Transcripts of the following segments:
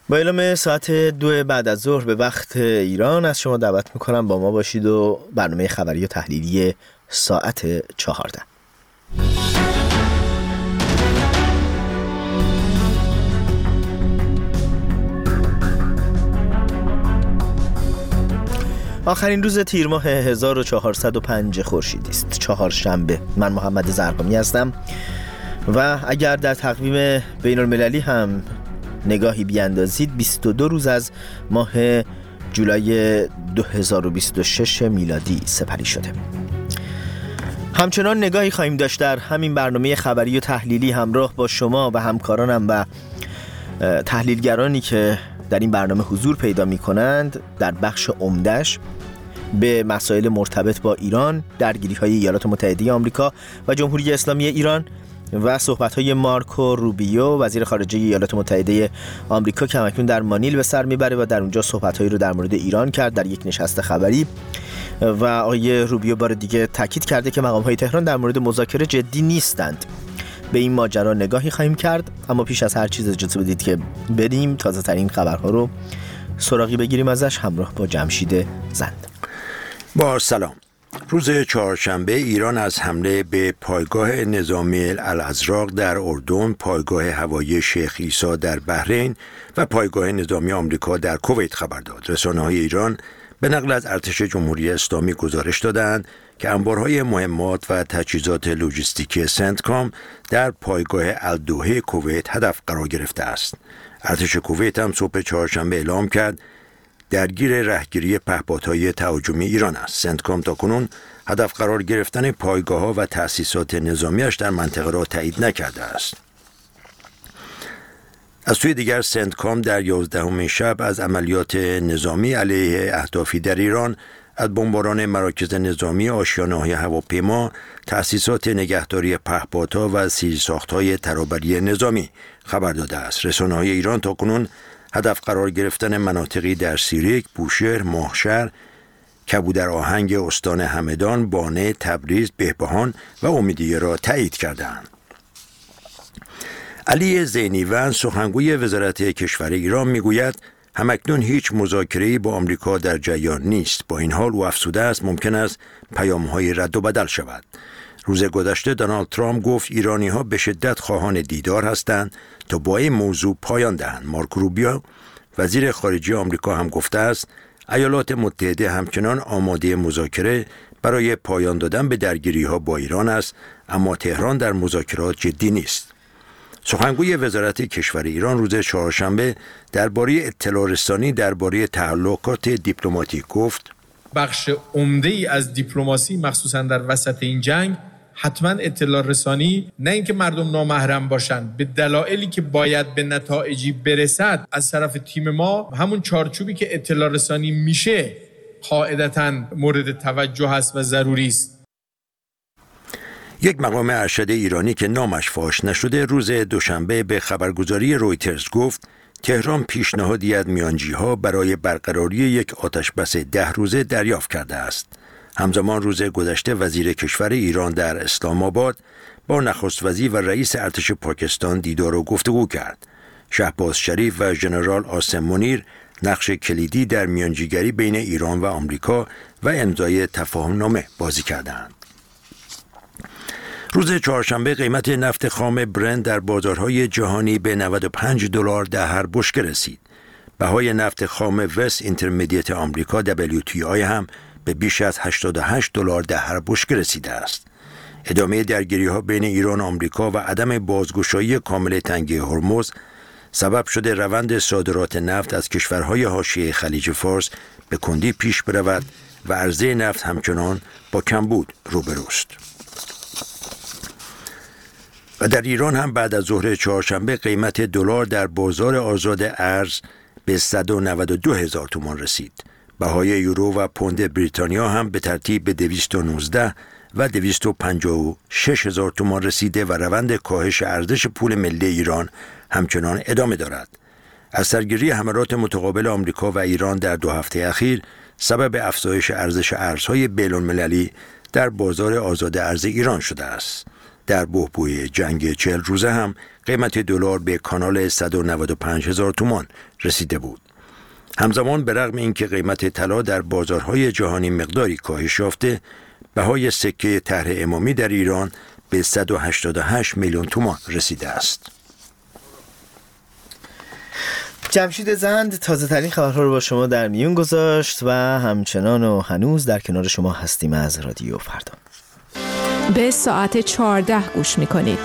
با اعلام ساعت 2 بعد از ظهر به وقت ایران از شما دعوت میکنم با ما باشید و برنامه خبری و تحلیلی ساعت 14. آخرین روز تیر ماه 1405 خورشیدی است، چهارشنبه. من محمد زرقامی هستم و اگر در تقویم بین المللی هم نگاهی بیاندازید 22 روز از ماه جولای 2026 میلادی سپری شده. همچنان نگاهی خواهیم داشت در همین برنامه خبری و تحلیلی همراه با شما و همکارانم و تحلیلگرانی که در این برنامه حضور پیدا می کنند در بخش عمده‌اش به مسائل مرتبط با ایران، درگیری‌های ایالات متحده آمریکا و جمهوری اسلامی ایران و صحبت‌های مارکو روبیو وزیر خارجه ایالات متحده آمریکا که همکنون در مانیل به سر میبره و در اونجا صحبت‌هایی رو در مورد ایران کرد در یک نشست خبری. و آقای روبیو بار دیگه تاکید کرده که مقام‌های تهران در مورد مذاکره جدی نیستند. به این ماجرا نگاهی خواهیم کرد، اما پیش از هر چیز اجازه بدید که بریم تازه ترین خبرها رو سراغی بگیریم ازش همراه با جمشید زند. با سلام. روز چهارشنبه ایران از حمله به پایگاه نظامی الازراق در اردن، پایگاه هوایی شیخ عیسی در بحرین و پایگاه نظامی آمریکا در کویت خبر داد. رسانه‌های ایران به نقل از ارتش جمهوری اسلامی گزارش دادند که انبارهای مهمات و تجهیزات لوجستیکی سنتکام در پایگاه الدوحه کویت هدف قرار گرفته است. ارتش کویت هم صبح چهارشنبه اعلام کرد درگیر رهگیری پهپادهای تهاجمی ایران است. سنتکام تاکنون هدف قرار گرفتن پایگاه‌ها و تأسیسات نظامیش در منطقه را تایید نکرده است. از سوی دیگر سنتکام در 11 شب از عملیات نظامی علیه اهدافی در ایران از بمباران مراکز نظامی، آشیانه‌های هواپیما، تأسیسات نگهداری پهپادها و زیرساخت‌های ترابری نظامی خبر داده است. رسانه‌های ایران تاکنون هدف قرار گرفتن مناطقی در سیریک، بوشهر، ماهشهر، کبودر آهنگ استان همدان، بانه، تبریز، بهبهان و امیدیه را تایید کردند. علی زینیوند سخنگوی وزارت کشور ایران میگوید همکنون هیچ مذاکره‌ای با آمریکا در جریان نیست. با این حال او افزوده است ممکن است پیام‌های رد و بدل شود. روز گذشته دونالد ترامپ گفت ایرانی‌ها به شدت خواهان دیدار هستند تا با این موضوع پایان دهند. مارکو روبیو وزیر خارجه آمریکا هم گفته است ایالات متحده همچنان آماده مذاکره برای پایان دادن به درگیری‌ها با ایران است، اما تهران در مذاکرات جدی نیست. سخنگوی وزارت کشور ایران روز چهارشنبه درباره اطلاع رسانی درباره تعلقات دیپلماتیک گفت بخش عمده‌ای از دیپلماسی مخصوصاً در وسط این جنگ حتما اطلاع رسانی، نه اینکه مردم نامحرم باشند، به دلایلی که باید به نتایجی برسد از طرف تیم ما همون چارچوبی که اطلاع رسانی میشه قاعدتاً مورد توجه است و ضروری است. یک مقام ارشد ایرانی که نامش فاش نشده روز دوشنبه به خبرگزاری رویترز گفت تهران پیشنهادی از میانجی‌ها برای برقراری یک آتشبس 10 روزه دریافت کرده است. همزمان روز گذشته وزیر کشور ایران در اسلام آباد با نخست وزیر و رئیس ارتش پاکستان دیدار و گفتگو کرد. شهباز شریف و ژنرال قاسم منیر نقش کلیدی در میانجیگری بین ایران و آمریکا و امضای تفاهمنامه بازی کردند. روز چهارشنبه قیمت نفت خام برنت در بازارهای جهانی به $95 در هر بشکه رسید. بهای نفت خام وست اینترمدیت آمریکا WTI هم به بیش از $88 در هر بشکه رسیده است. ادامه درگیری‌ها بین ایران و آمریکا و عدم بازگشایی کامل تنگه هرمز سبب شده روند صادرات نفت از کشورهای حاشیه خلیج فارس به کندی پیش برود و عرضه نفت همچنان با کمبود روبروست. و در ایران هم بعد از ظهر چهارشنبه قیمت دلار در بازار آزاد ارز به 192,000 تومان رسید. بهای یورو و پوند بریتانیا هم به ترتیب به 219 و 256,000 تومان رسیده و روند کاهش ارزش پول ملی ایران همچنان ادامه دارد. از سرگیری حملات متقابل آمریکا و ایران در 2 هفته اخیر سبب افزایش ارزش ارزهای بین‌المللی در بازار آزاد ارز ایران شده است. در بحبوح جنگ 40 روزه هم قیمت دلار به کانال 195,000 تومان رسیده بود. همزمان به رغم اینکه قیمت طلا در بازارهای جهانی مقداری کاهش یافته، بهای سکه طرح امامی در ایران به 188 میلیون تومان رسیده است. جمشید زند تازه ترین خبرها رو با شما در میون گذاشت و همچنان و هنوز در کنار شما هستیم از رادیو فردا. به ساعت 14 گوش میکنید.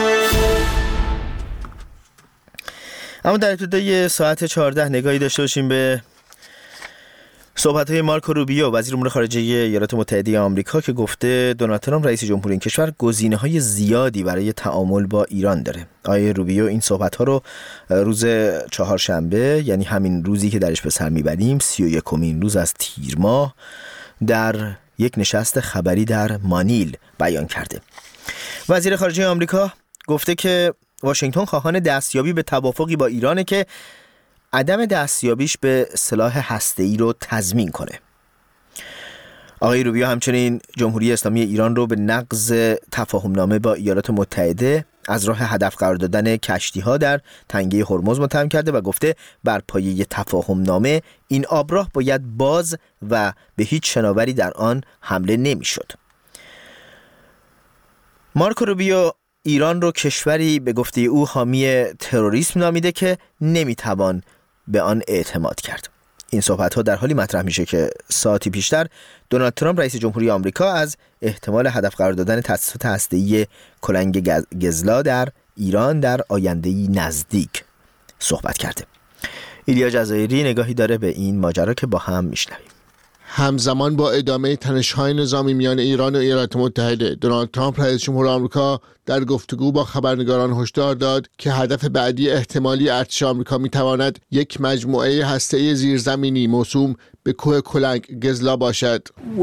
اما در ابتدای ساعت 14 نگاهی داشته باشیم به صحبت‌های مارکو روبیو وزیر امور خارجه ایالات متحده آمریکا که گفته دونالد ترامپ رئیس جمهور این کشور گزینه‌های زیادی برای تعامل با ایران داره. آقای روبیو این صحبت‌ها رو روز چهارشنبه، یعنی همین روزی که درش به سر می‌بریم، 31مین روز از تیر ماه، در یک نشست خبری در مانیل بیان کرده. وزیر خارجه آمریکا گفته که واشنگتن خواهان دستیابی به توافقی با ایرانه که عدم دستیابیش به سلاح هسته‌ای رو تضمین کنه. آقای روبیو همچنین جمهوری اسلامی ایران رو به نقض تفاهمنامه با ایالات متحده از راه هدف قرار دادن کشتی‌ها در تنگه هرمز متهم کرده و گفته بر پایه تفاهمنامه این آبراه باید باز و به هیچ شناوری در آن حمله نمی‌شد. مارکو روبیو ایران رو کشوری به گفته او حامی تروریسم نامیده که نمیتوان به آن اعتماد کرد. این صحبت‌ها در حالی مطرح میشه که ساعتی پیشتر دونالد ترامپ رئیس جمهوری آمریکا از احتمال هدف قرار دادن تأسیسات هسته‌ای کلنگ گزلا در ایران در آینده‌ای نزدیک صحبت کرده. ایلیا جزایری نگاهی داره به این ماجرا که با هم میشنویم. همزمان با ادامه تنش‌های نظامی میان ایران و ایالات متحده، دونالد ترامپ رئیس جمهور آمریکا در گفتگو با خبرنگاران هشدار داد که هدف بعدی احتمالی ارتش آمریکا میتواند یک مجموعه هسته‌ای زیرزمینی موسوم به کوه کلنگ گزلا باشد.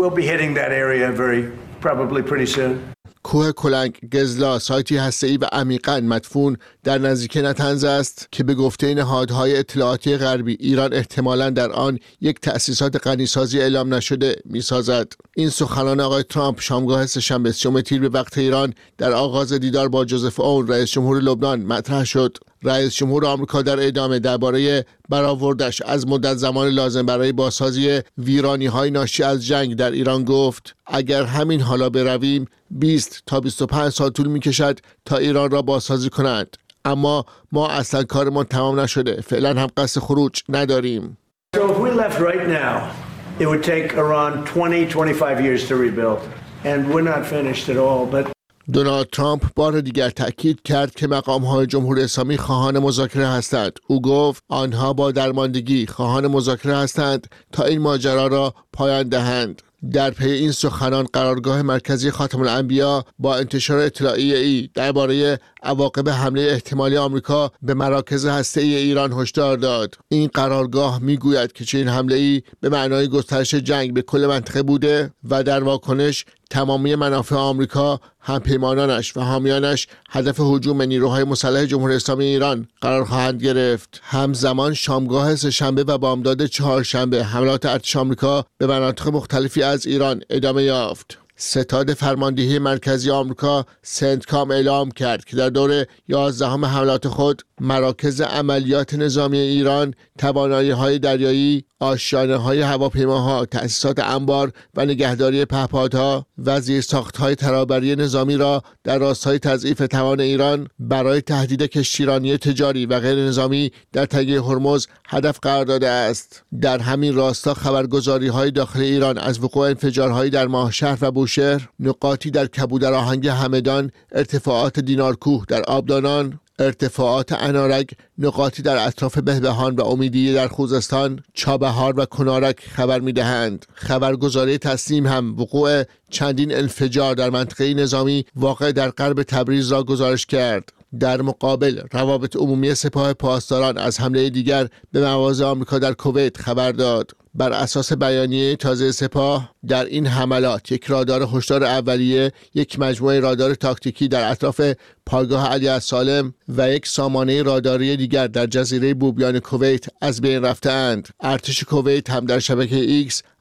کوه کلنگ گزلا سایتی هسته‌ای و عمیقاً مدفون در نزدیکی نتنز است که به گفته نهادهای اطلاعاتی غربی ایران احتمالاً در آن یک تأسیسات غنیسازی اعلام نشده می‌سازد. این سخنان آقای ترامپ شامگاه سه‌شنبه 30 تیر به وقت ایران در آغاز دیدار با جوزف اون رئیس جمهور لبنان مطرح شد. رئیس جمهور آمریکا در ادامه درباره برآوردش از مدت زمان لازم برای بازسازی ویرانی‌های ناشی از جنگ در ایران گفت اگر همین حالا برویم 20 تا 25 سال طول می‌کشد تا ایران را بازسازی کنند، اما ما اصلا کارمان تمام نشده، فعلا هم قصد خروج نداریم. So if we left right now, it would take around 20-25 years to rebuild and we're not finished at all. But دونالد ترامپ بار دیگر تأکید کرد که مقام‌های جمهوری اسلامی خواهان مذاکره هستند. او گفت آنها با درماندگی خواهان مذاکره هستند تا این ماجرا را پایان دهند. در پی این سخنان قرارگاه مرکزی خاتم الانبیا با انتشار اطلاعیه‌ای درباره عواقب حمله احتمالی آمریکا به مراکز هسته‌ای ایران هشدار داد. این قرارگاه میگوید که چنین حمله‌ای به معنای گسترش جنگ به کل منطقه بوده و در واکنش تمامی منافع آمریکا، همپیمانانش و حامیانش هدف هجوم نیروهای مسلح جمهوری اسلامی ایران قرار خواهند گرفت. همزمان شامگاه سه‌شنبه و بامداد چهارشنبه حملات ارتش آمریکا به مناطق مختلفی از ایران ادامه یافت. ستاد فرماندهی مرکزی آمریکا سنتکام اعلام کرد که در دور 11 حملات خود مراکز عملیات نظامی ایران، توانایی‌های دریایی، آشیانه‌های هواپیماها، تأسیسات انبار و نگهداری پهپادها و زیرساخت‌های ترابری نظامی را در راستای تضعیف توان ایران برای تهدید کشتیرانی تجاری و غیر نظامی در تنگه هرمز هدف قرار داده است. در همین راستا خبرگزاری‌های داخل ایران از وقوع انفجارهایی در ماهشهر و بوشهر، نقاطی در کبودر آهنگ همدان، ارتفاعات دینارکوه در آبدانان، ارتفاعات انارک، نقاطی در اطراف بهبهان و امیدیه در خوزستان، چابهار و کنارک خبر می‌دهند. خبرگزاری تسنیم هم وقوع چندین انفجار در منطقه نظامی واقع در غرب تبریز را گزارش کرد. در مقابل روابط عمومی سپاه پاسداران از حمله دیگر به مواضع آمریکا در کویت خبر داد. بر اساس بیانیه تازه سپاه در این حملات یک رادار هشدار اولیه، یک مجموعه رادار تاکتیکی در اطراف پایگاه علی السالم و یک سامانه راداری دیگر در جزیره بوبیان کویت از بین رفتند. ارتش کویت هم در شبکه ایکس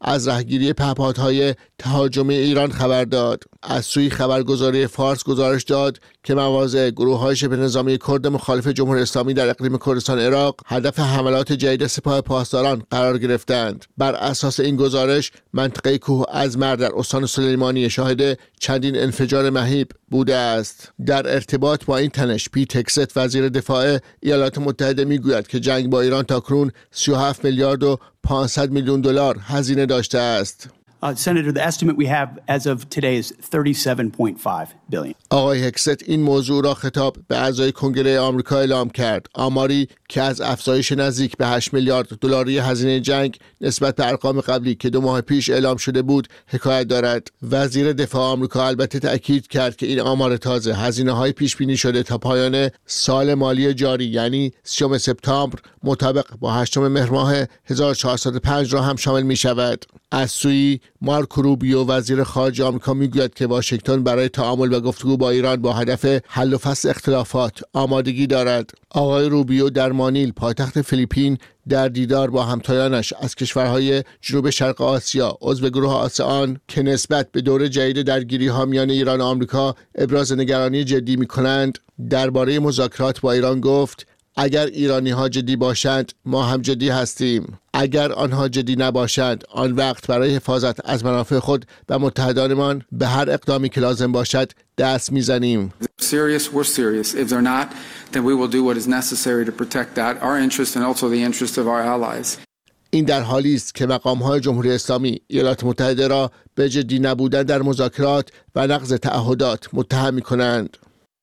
از رهگیری پهپادهای تهاجمی ایران خبر داد. از سوی خبرگزاری فارس گزارش داد که مواضع گروه‌های شبه نظامی کرد مخالف جمهوری اسلامی در اقلیم کردستان عراق هدف حملات جدید سپاه پاسداران قرار گرفتند. بر اساس این گزارش منطقه کوه ازمر در استان سلیمانی شاهد چندین انفجار مهیب بوده است. در ارتباط با این تنش پیت هگست وزیر دفاع ایالات متحده میگوید که جنگ با ایران تاکنون 37 میلیارد و 500 میلیون دلار هزینه داشته است. Senator, the estimate we have as of today is 37.5 billion. آقای هگست این موضوع را خطاب به اعضای کنگره آمریکا اعلام کرد. آماری که از افزایش نزدیک به 8 میلیارد دلاری هزینه جنگ نسبت به ارقام قبلی که 2 ماه پیش اعلام شده بود حکایت دارد. وزیر دفاع آمریکا البته تأکید کرد که این آمار تازه هزینه‌های پیش بینی شده تا پایان سال مالی جاری یعنی 30 سپتامبر مطابق با 8 مهر ماه 1405 را هم شامل می شود. از سوی مارکو روبیو وزیر خارجه آمریکا میگوید که واشنگتن برای تعامل و گفتگو با ایران با هدف حل و فصل اختلافات آمادگی دارد. آقای روبیو در مانیل پایتخت فیلیپین در دیدار با همتایانش از کشورهای جنوب شرق آسیا عضو گروه آسئان که نسبت به دور جدید درگیری‌ها میان ایران و آمریکا ابراز نگرانی جدی می‌کنند درباره مذاکرات با ایران گفت اگر ایرانی‌ها جدی باشند ما هم جدی هستیم. اگر آنها جدی نباشند آن وقت برای حفاظت از منافع خود و متحدانمان به هر اقدامی که لازم باشد دست میزنیم. Serious, we're serious. If they're not, then we will do what is necessary to protect that, our interest and also the interest of our allies. این در حالی است که مقام‌های جمهوری اسلامی ایالات متحده را به جدی نبودن در مذاکرات و نقض تعهدات متهم می‌کنند.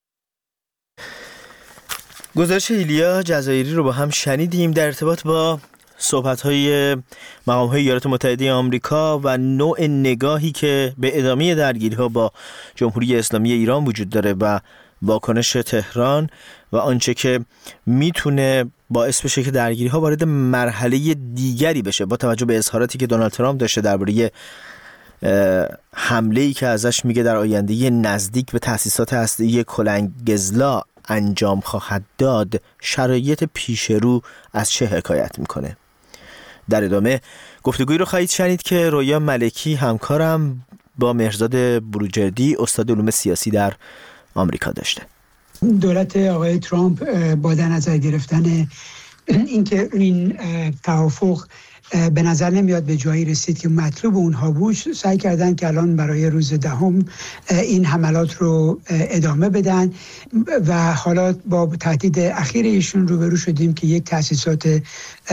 گزارش ایلیا جزایری رو با هم شنیدیم در ارتباط با صحبت‌های مقام‌های ایالات متحده آمریکا و نوع نگاهی که به ادامه درگیری‌ها با جمهوری اسلامی ایران وجود داره و واکنش تهران و آنچه که میتونه باعث بشه که درگیری‌ها وارد مرحله دیگری بشه با توجه به اظهاراتی که دونالد ترامپ داشته درباره حمله‌ای که ازش میگه در آینده نزدیک به تأسیسات هسته‌ای کلنگزلا انجام خواهد داد. شرایط پیش رو از چه حکایت میکنه؟ در ادامه گفتگویی رو خواهید شنید که رویا ملکی همکارم با مهرزاد بروجردی استاد علوم سیاسی در آمریکا داشته. دولت آقای ترامپ با در نظر گرفتن اینکه این توافق به نظر نمیاد به جایی رسید که مطلوب اونها بود، سعی کردن که الان برای روز 10 این حملات رو ادامه بدن و حالا با تهدید اخیر ایشون روبرو شدیم که یک تأسیسات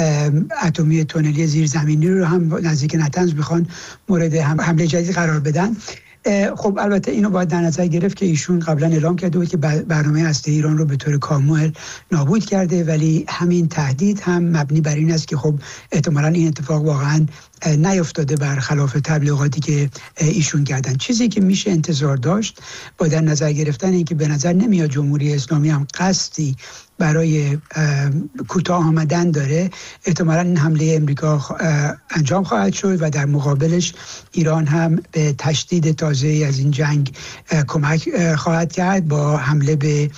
اتمی تونلی زیرزمینی رو هم نزدیک نتنز بخوان مورد حمله جدید قرار بدن. خب البته اینو باید در نظر گرفت که ایشون قبلا اعلام کرده بود که برنامه هسته ایران رو به طور کامل نابود کرده، ولی همین تهدید هم مبنی بر این است که خب احتمالاً این اتفاق واقعاً نیفتاده برخلاف تبلیغاتی که ایشون کردن. چیزی که میشه انتظار داشت با در نظر گرفتن این که به نظر نمیاد جمهوری اسلامی هم قصدی برای کوتاه آمدن داره، احتمالاً این حمله امریکا انجام خواهد شد و در مقابلش ایران هم به تشدید تازه‌ای از این جنگ کمک خواهد کرد با حمله به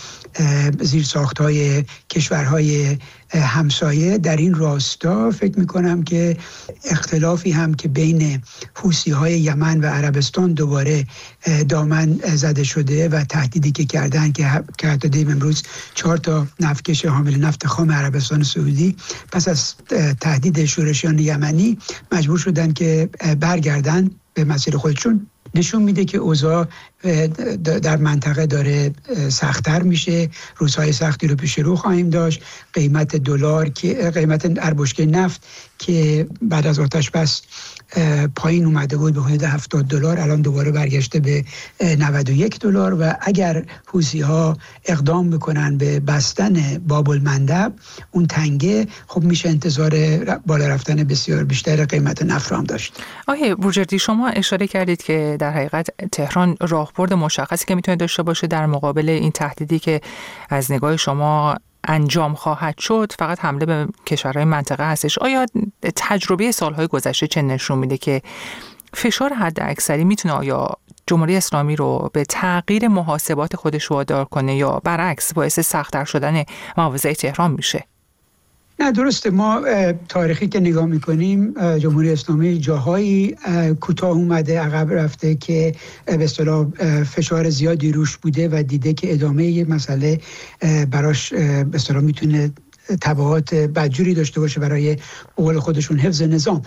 زیرساخت‌های کشورهای همسایه. در این راستا فکر میکنم که اختلافی هم که بین حوثی‌های یمن و عربستان دوباره دامن زده شده و تهدیدی که کردن که حتی امروز 4 تا نفتکش حامل نفت خام عربستان سعودی پس از تهدید شورشیان یمنی مجبور شدن که برگردن به مسیر خودشون. نشون میده که اوضاع در منطقه داره سخت‌تر میشه. روزهای سختی رو پیش رو خواهیم داشت. قیمت دلار که قیمت اربشکه نفت که بعد از آتش بس پایین اومده بود به حدود $70 الان دوباره برگشته به $91 و اگر حوثی‌ها اقدام بکنن به بستن باب المندب اون تنگه، خب میشه انتظار بالا رفتن بسیار بیشتر قیمت نفت هم داشت. آقای بروجردی شما اشاره کردید که در حقیقت تهران راهبرد مشخصی که میتونه داشته باشه در مقابل این تهدیدی که از نگاه شما انجام خواهد شد فقط حمله به کشورهای منطقه هستش. آیا تجربه سالهای گذشته چه نشون میده که فشار حد اکثری میتونه آیا جمهوری اسلامی رو به تغییر محاسبات خودش وادار کنه یا برعکس باعث سخت‌تر شدن مواضع تهران میشه؟ نه درسته، ما تاریخی که نگاه میکنیم جمهوری اسلامی جاهایی کوتاه اومده، عقب رفته که به اصطلاح فشار زیادی روش بوده و دیده که ادامه یه مسئله براش به اصطلاح میتونه تبعات بدجوری داشته باشه برای قول خودشون حفظ نظام،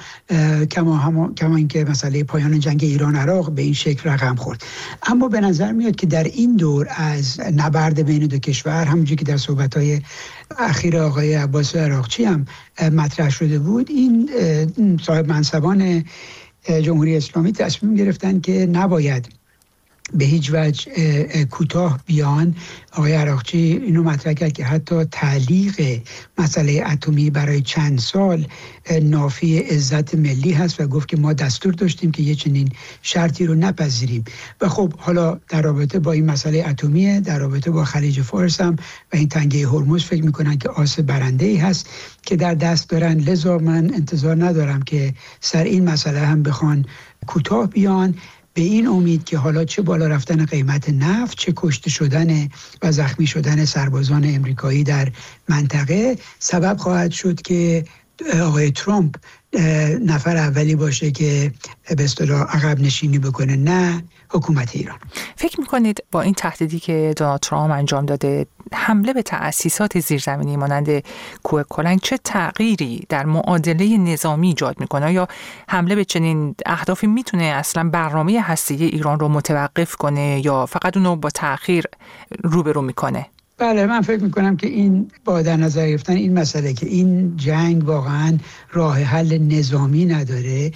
کما اینکه مسئله پایان جنگ ایران عراق به این شکل رقم خورد. اما به نظر میاد که در این دور از نبرد بین دو کشور، همونجوری که در صحبت‌های اخیر آقای عباس عراقچی هم مطرح شده بود، این صاحب منصبان جمهوری اسلامی تصمیم گرفتن که نباید به هیچ وجه کوتاه بیان. آقای عراقچی اینو مطرح کرد که حتی تعلیق مسئله اتمی برای چند سال نافی عزت ملی هست و گفت که ما دستور داشتیم که یه چنین شرطی رو نپذیریم. و خب حالا در رابطه با این مسئله اتمیه، در رابطه با خلیج فارس هم و این تنگه هرمز فکر میکنن که آس برنده‌ای هست که در دست دارن. لذا من انتظار ندارم که سر این مسئله هم بخوان کوتاه بیان، به این امید که حالا چه بالا رفتن قیمت نفت، چه کشته شدن و زخمی شدن سربازان امریکایی در منطقه سبب خواهد شد که آقای ترامپ نفر اولی باشه که به اصطلاح عقب نشینی بکنه، نه حکومت ایران. فکر میکنید با این تهدیدی که دونالد ترامپ انجام داده، حمله به تأسیسات زیرزمینی مانند کوه کلنگ چه تغییری در معادله نظامی ایجاد میکنه؟ یا حمله به چنین اهدافی میتونه اصلا برنامه هسته‌ای ایران رو متوقف کنه یا فقط اونو با تأخیر روبرو میکنه؟ بله، من فکر میکنم که این با در نظر گرفتن این مسئله که این جنگ واقعا راه حل نظامی نداره،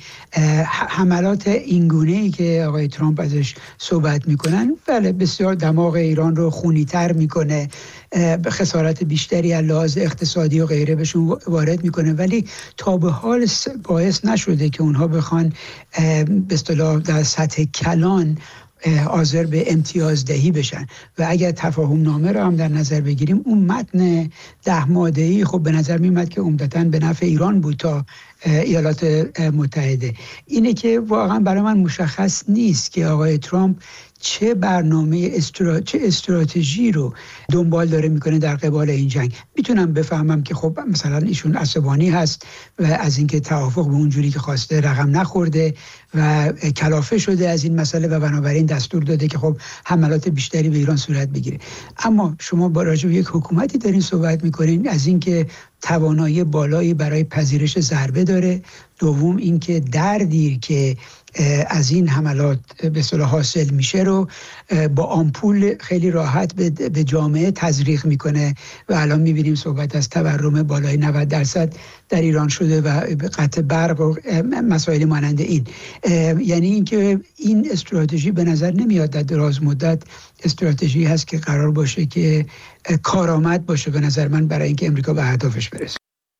حملات اینگونه‌ای که آقای ترامپ ازش صحبت میکنن بله بسیار دماغ ایران رو خونی‌تر میکنه، خسارت بیشتری از لحاظ اقتصادی و غیره بهشون وارد میکنه، ولی تا به حال باعث نشده که اونها بخوان به اصطلاح در سطح کلان حاضر به امتیازدهی بشن. و اگر تفاهم نامه رو هم در نظر بگیریم، اون متن 10 ماده‌ای خب به نظر میاد که عمدتاً به نفع ایران بود تا ایالات متحده. اینه که واقعا برای من مشخص نیست که آقای ترامپ چه برنامه چه استراتژی رو دنبال داره میکنه در قبال این جنگ. میتونم بفهمم که خب مثلا ایشون عصبانی هست و از اینکه توافق به اونجوری که خواسته رقم نخورده و کلافه شده از این مسئله و بنابراین دستور داده که خب حملات بیشتری به ایران صورت بگیره. اما شما با راجع به یک حکومتی دارین صحبت میکنین از اینکه توانایی بالایی برای پذیرش ضربه داره، دوم اینکه دردی که از این حملات به اصطلاح حاصل میشه رو با آمپول خیلی راحت به جامعه تزریق میکنه و الان میبینیم صحبت از تورم بالای 90% در ایران شده و قطع برق و مسائل مانند این. یعنی اینکه این استراتژی به نظر نمیاد در دراز مدت استراتژی هست که قرار باشه که کارآمد باشه به نظر من برای اینکه امریکا به اهدافش برسه.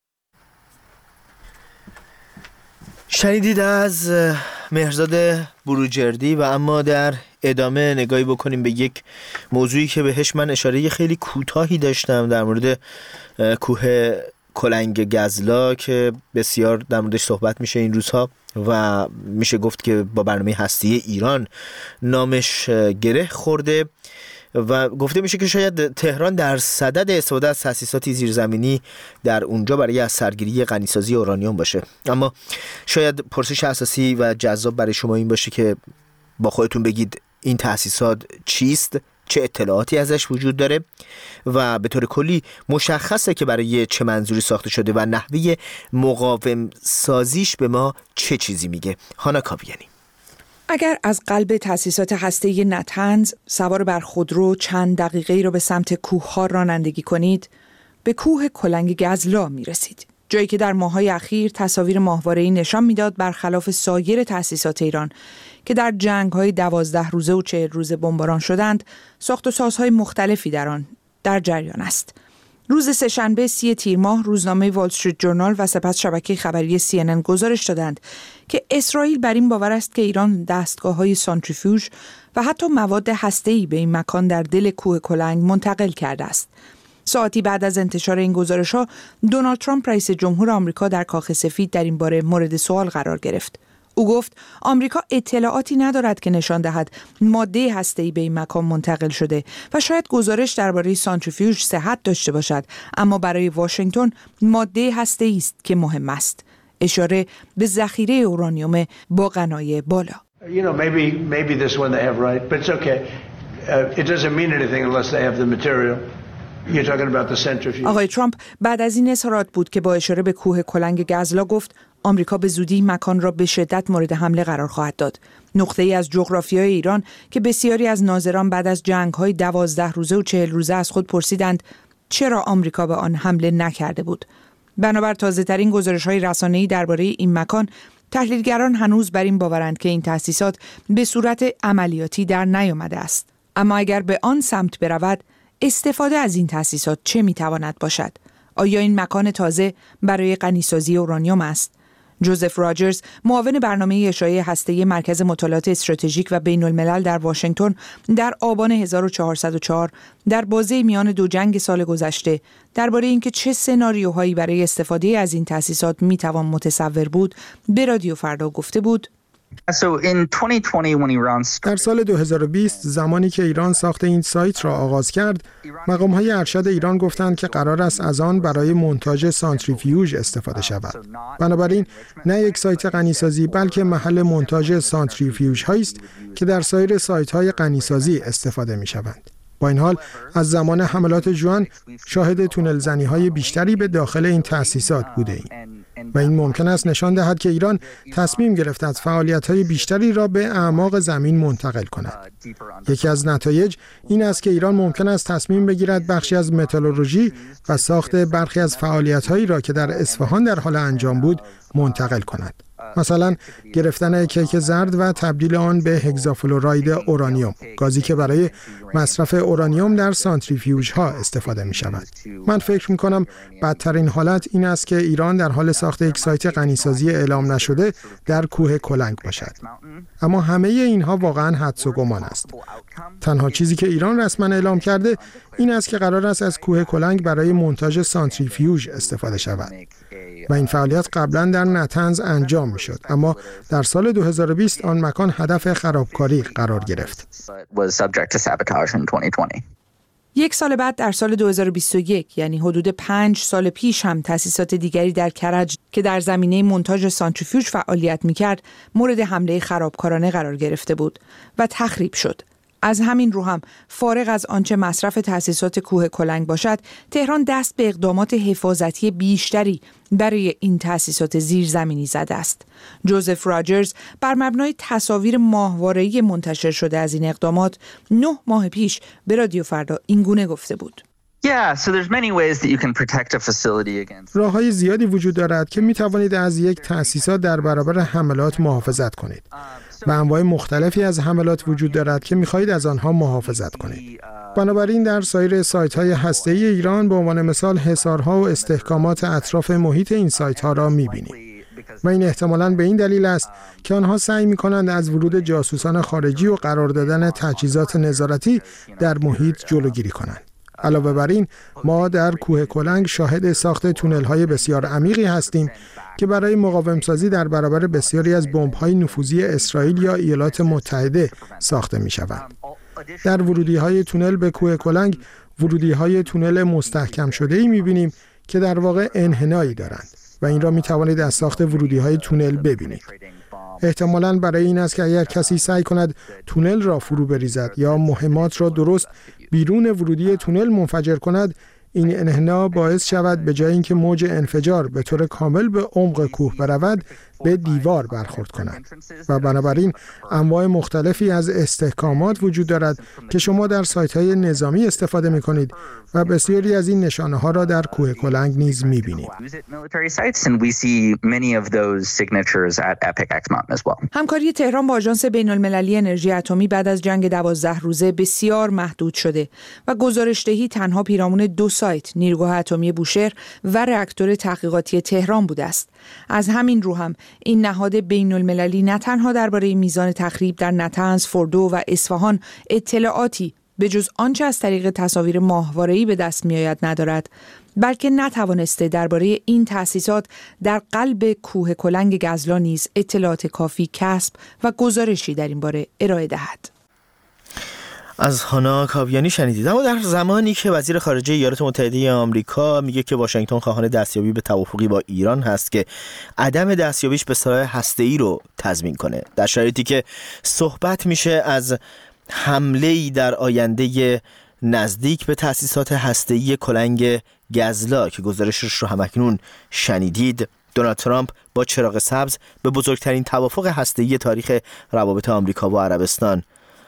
شنیدید از مهرزاد بروجردی. و اما در ادامه نگاهی بکنیم به یک موضوعی که بهش من اشاره خیلی کوتاهی داشتم، در مورد کوه کلنگ گزلا که بسیار در موردش صحبت میشه این روزها و میشه گفت که با برنامه هسته‌ای ایران نامش گره خورده و گفته میشه که شاید تهران در صدد استفاده از تأسیسات زیرزمینی در اونجا برای از سرگیری غنیسازی اورانیوم باشه. اما شاید پرسش اساسی و جذاب برای شما این باشه که با خودتون بگید این تأسیسات چیست، چه اطلاعاتی ازش وجود داره و به طور کلی مشخصه که برای چه منظوری ساخته شده و نحوه مقاوم سازیش به ما چه چیزی میگه. هانا کاویانی. اگر از قلب تأسیسات هسته‌ای نتنز سوار بر خودرو چند دقیقه‌ای را به سمت کوه‌ها رانندگی کنید، به کوه کلنگ گزلا می‌رسید. جایی که در ماه‌های اخیر تصاویر ماهواره‌ای نشان می‌داد برخلاف سایر تأسیسات ایران که در جنگ‌های 12 روزه و 40 روزه بمباران شدند، ساخت و سازهای مختلفی در آن در جریان است. روز سه‌شنبه 30 تیر ماه روزنامه وال استریت جورنال و سپس شبکه خبری CNN گزارش دادند که اسرائیل بر این باور است که ایران دستگاه‌های سانتریفیوژ و حتی مواد هسته‌ای به این مکان در دل کوه کلنگ منتقل کرده است. ساعتی بعد از انتشار این گزارش‌ها، دونالد ترامپ رئیس جمهور آمریکا در کاخ سفید در این باره مورد سوال قرار گرفت. او گفت آمریکا اطلاعاتی ندارد که نشان دهد ماده هسته‌ای به این مکان منتقل شده و شاید گزارش درباره سانتریفیوژ صحت داشته باشد، اما برای واشنگتن ماده هسته‌ای است که مهم است. اشاره به ذخیره اورانیوم با غنای بالا. You know, maybe this one they have right, but it's okay. It doesn't mean anything unless they have the material. You're talking about the centrifuge. آقای ترامپ بعد از این اظهارات بود که با اشاره به کوه کلنگ گزلا گفت آمریکا به زودی مکان را به شدت مورد حمله قرار خواهد داد. نقطه‌ای از جغرافیای ایران که بسیاری از ناظران بعد از جنگ‌های 12 روزه و 40 روزه از خود پرسیدند چرا آمریکا به آن حمله نکرده بود. بنابر تازه‌ترین گزارش‌های رسانه‌ای درباره این مکان، تحلیلگران هنوز بر این باورند که این تأسیسات به صورت عملیاتی در نیامده است. اما اگر به آن سمت برود، استفاده از این تأسیسات چه می‌تواند باشد؟ آیا این مکان تازه برای غنیسازی اورانیوم است؟ جوزف راجرز، معاون برنامه اشعاع هسته‌ای مرکز مطالعات استراتژیک و بین‌الملل در واشنگتن، در آبان 1404 در بازه میان دو جنگ سال گذشته درباره اینکه چه سناریوهایی برای استفاده از این تأسیسات میتوان متصور بود، به رادیو فردا گفته بود: در سال 2020 زمانی که ایران ساخت این سایت را آغاز کرد، مقام‌های ارشد ایران گفتند که قرار است از آن برای مونتاژ سانتریفیوژ استفاده شود. بنابراین نه یک سایت غنیسازی بلکه محل مونتاژ سانتریفیوژ هایی است که در سایر سایت‌های غنیسازی استفاده می‌شوند. با این حال از زمان حملات جوان شاهد تونل زنی‌های بیشتری به داخل این تأسیسات بوده‌ایم و این ممکن است نشان دهد که ایران تصمیم گرفته است فعالیت‌های بیشتری را به اعماق زمین منتقل کند. یکی از نتایج این است که ایران ممکن است تصمیم بگیرد بخشی از متالورژی و ساخت برخی از فعالیت‌هایی را که در اصفهان در حال انجام بود منتقل کند. مثلا گرفتن کیک زرد و تبدیل آن به هگزافلوراید اورانیوم، گازی که برای مصرف اورانیوم در سانتریفیوژها استفاده می شود. من فکر می کنم بدترین حالت این است که ایران در حال ساخت یک سایت غنیسازی اعلام نشده در کوه کلنگ باشد. اما همه اینها واقعا حدس و گمان است. تنها چیزی که ایران رسما اعلام کرده این است که قرار است از کوه کلنگ برای مونتاژ سانتریفیوژ استفاده شود. و این فعالیت قبلا در نتنز انجام می شد، اما در سال 2020 آن مکان هدف خرابکاری قرار گرفت. یک سال بعد در سال 2021 یعنی حدود 5 سال پیش هم تأسیسات دیگری در کرج که در زمینه مونتاژ سانتریفیوژ فعالیت می‌کرد مورد حمله خرابکارانه قرار گرفته بود و تخریب شد. از همین رو هم فارغ از آنچه مصرف تأسیسات کوه کلنگ باشد، تهران دست به اقدامات حفاظتی بیشتری برای این تأسیسات زیرزمینی زده است. جوزف راجرز بر مبنای تصاویر ماهواره‌ای منتشر شده از این اقدامات 9 ماه پیش به رادیو فردا این گونه گفته بود: راه‌های زیادی وجود دارد که می‌توانید از یک تأسیسات در برابر حملات محافظت کنید. و انواع مختلفی از حملات وجود دارد که می‌خواهید از آنها محافظت کنید. بنابراین در سایر سایت‌های هسته‌ای ایران به عنوان مثال حصارها و استحکامات اطراف محیط این سایت‌ها را می‌بینید. و این احتمالاً به این دلیل است که آنها سعی می‌کنند از ورود جاسوسان خارجی و قرار دادن تجهیزات نظارتی در محیط جلوگیری کنند. علاوه بر این، ما در کوه کلنگ شاهد ساخت تونل‌های بسیار عمیقی هستیم که برای مقاوم‌سازی در برابر بسیاری از بمب‌های نفوذی اسرائیل یا ایالات متحده ساخته می‌شوند. در ورودی‌های تونل به کوه کلنگ، ورودی‌های تونل مستحکم شده‌ای می‌بینیم که در واقع انحنایی دارند و این را می‌توانید از ساخت ورودی‌های تونل ببینید. احتمالاً برای این است که اگر کسی سعی کند تونل را فرو بریزد یا مهمات را درست بیرون ورودی تونل منفجر کند، این انحنا باعث شود به جای اینکه موج انفجار به طور کامل به عمق کوه برود، به دیوار برخورد کند. و بنابراین انواع مختلفی از استحکامات وجود دارد که شما در سایت‌های نظامی استفاده می‌کنید و بسیاری از این نشانه‌ها را در کوه کلنگ نیز می‌بینید. همکاری تهران با آژانس بین‌المللی انرژی اتمی بعد از جنگ 12 روزه بسیار محدود شده و گزارش‌دهی تنها پیرامون 2 سایت، نیروگاه اتمی بوشهر و راکتور تحقیقاتی تهران بوده است. از همین رو هم این نهاد بین‌المللی نه تنها درباره میزان تخریب در نتنز، فردو و اصفهان اطلاعاتی به جز آنچه از طریق تصاویر ماهواره‌ای به دست می‌آید ندارد، بلکه نتوانسته درباره این تأسیسات در قلب کوه کلنگ گزلا نیز اطلاعات کافی کسب و گزارشی در این باره ارائه دهد. از هانا کاویانی شنیدید. اما در زمانی که وزیر خارجه ایالات متحده آمریکا میگه که واشنگتن خواهان دستیابی به توافقی با ایران هست که عدم دستیابیش به سلاح هسته‌ای رو تضمین کنه، در شرایطی که صحبت میشه از حمله‌ای در آینده نزدیک به تأسیسات هسته‌ای کلنگ گزلا که گزارشش رو همکنون شنیدید، دونالد ترامپ با چراغ سبز به بزرگترین توافق هسته‌ای تاریخ روابط آمریکا با عربستان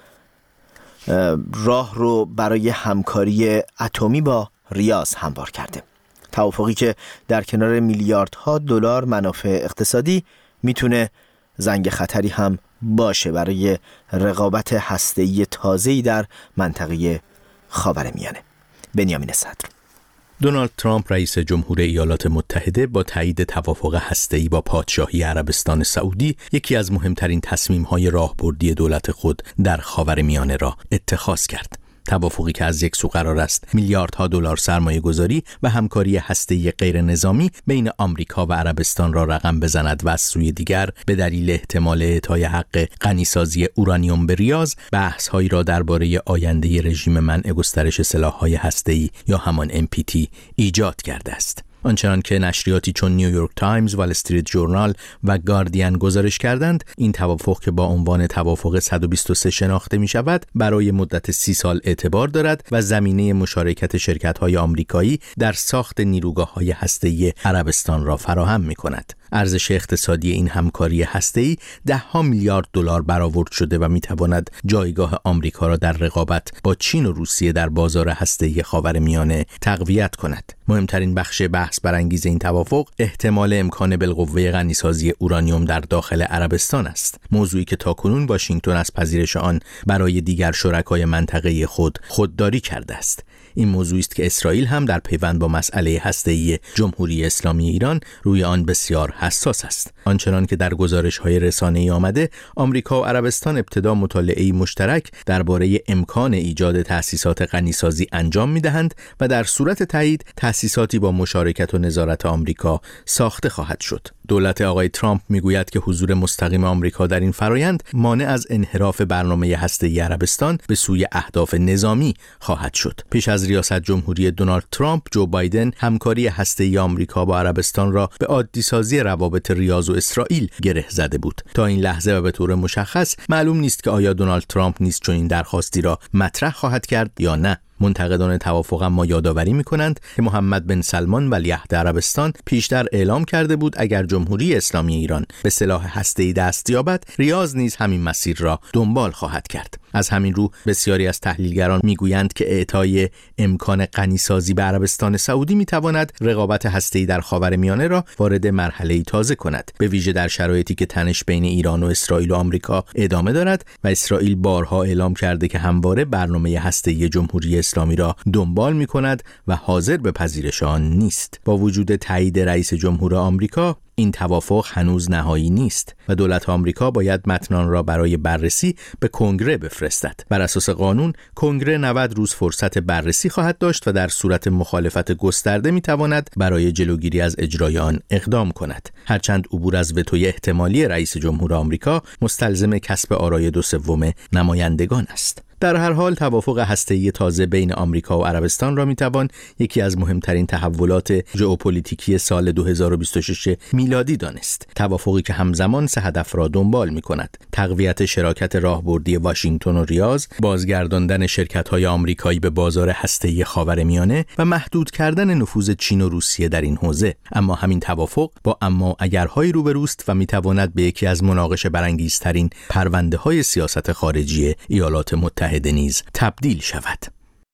راه رو برای همکاری اتمی با ریاض هموار کرده. توافقی که در کنار میلیاردها دلار منافع اقتصادی میتونه زنگ خطری هم باشه برای رقابت هسته‌ای تازه‌ای در منطقه خاورمیانه. بنیامین صدر. دونالد ترامپ رئیس جمهور ایالات متحده با تایید توافق هسته‌ای با پادشاهی عربستان سعودی یکی از مهمترین تصمیم‌های راهبردی دولت خود در خاورمیانه را اتخاذ کرد. توافقی که از یک سو قرار است میلیاردها دلار سرمایه گذاری و همکاری هسته‌ای غیر نظامی بین آمریکا و عربستان را رقم بزند و از سوی دیگر به دلیل احتمال اعطای حق غنیسازی اورانیوم به ریاض بحث‌هایی را درباره آینده رژیم منع گسترش سلاح‌های هسته‌ای یا همان NPT ایجاد کرده است. آنچنان که نشریاتی چون نیویورک تایمز، وال استریت جورنال و گاردین گزارش کردند، این توافق که با عنوان توافق 123 شناخته می شود، برای مدت 30 سال اعتبار دارد و زمینه مشارکت شرکت‌های آمریکایی در ساخت نیروگاه‌های هسته‌ای عربستان را فراهم می کند. ارزش اقتصادی این همکاری هسته‌ای $10 میلیارد برآورد شده و میتواند جایگاه آمریکا را در رقابت با چین و روسیه در بازار هسته‌ای خاورمیانه تقویت کند. مهمترین بخش بحث برانگیز این توافق احتمال امکان بالقوه غنیسازی اورانیوم در داخل عربستان است، موضوعی که تاکنون واشنگتن از پذیرش آن برای دیگر شرکای منطقه‌ای خودداری کرده است. این موضوعی است که اسرائیل هم در پیوند با مسئله هسته‌ای جمهوری اسلامی ایران روی آن بسیار حساس است. آنچنان که در گزارش‌های رسانه‌ای آمده، آمریکا و عربستان ابتدا مطالعه‌ای مشترک درباره امکان ایجاد تأسیسات غنیسازی انجام می‌دهند و در صورت تایید تأسیساتی با مشارکت و نظارت آمریکا ساخته خواهد شد. دولت آقای ترامپ میگوید که حضور مستقیم آمریکا در این فرایند مانع از انحراف برنامه هسته‌ای عربستان به سوی اهداف نظامی خواهد شد. پیش از ریاست جمهوری دونالد ترامپ، جو بایدن همکاری هسته‌ای آمریکا با عربستان را به عادی‌سازی روابط ریاض و اسرائیل گره زده بود. تا این لحظه و به طور مشخص معلوم نیست که آیا دونالد ترامپ نیز چنین درخواستی را مطرح خواهد کرد یا نه. منتقدان توافق اما یادآوری می‌کنند که محمد بن سلمان ولیعهد عربستان پیشتر اعلام کرده بود اگر جمهوری اسلامی ایران به سلاح هسته‌ای دست یابد، ریاض نیز همین مسیر را دنبال خواهد کرد. از همین رو بسیاری از تحلیلگران میگویند که اعطای امکان غنیسازی به عربستان سعودی میتواند رقابت هسته‌ای در خاورمیانه را وارد مرحله‌ای تازه کند، به ویژه در شرایطی که تنش بین ایران و اسرائیل و آمریکا ادامه دارد و اسرائیل بارها اعلام کرده که همواره برنامه هسته‌ای جمهوری اسلامی را دنبال می‌کند و حاضر به پذیرش آن نیست. با وجود تایید رئیس جمهور آمریکا، این توافق هنوز نهایی نیست و دولت آمریکا باید متن آن را برای بررسی به کنگره بفرستد. بر اساس قانون، کنگره 90 روز فرصت بررسی خواهد داشت و در صورت مخالفت گسترده می‌تواند برای جلوگیری از اجرای آن اقدام کند. هرچند عبور از وتوی احتمالی رئیس جمهور آمریکا مستلزم کسب آرای 2/3 نمایندگان است. در هر حال توافق هسته‌ای تازه بین آمریکا و عربستان را میتوان یکی از مهمترین تحولات ژئوپلیتیکی سال 2026 میلادی دانست. توافقی که همزمان 3 هدف را دنبال میکند: تقویت شراکت راهبردی واشنگتن و ریاض، بازگرداندن شرکت‌های آمریکایی به بازار هسته‌ای خاورمیانه و محدود کردن نفوذ چین و روسیه در این حوزه. اما همین توافق با اما اگرهایی روبروست و میتواند به یکی از مناقشه برانگیزترین پرونده‌های سیاست خارجی ایالات متحده نیز تبدیل شود.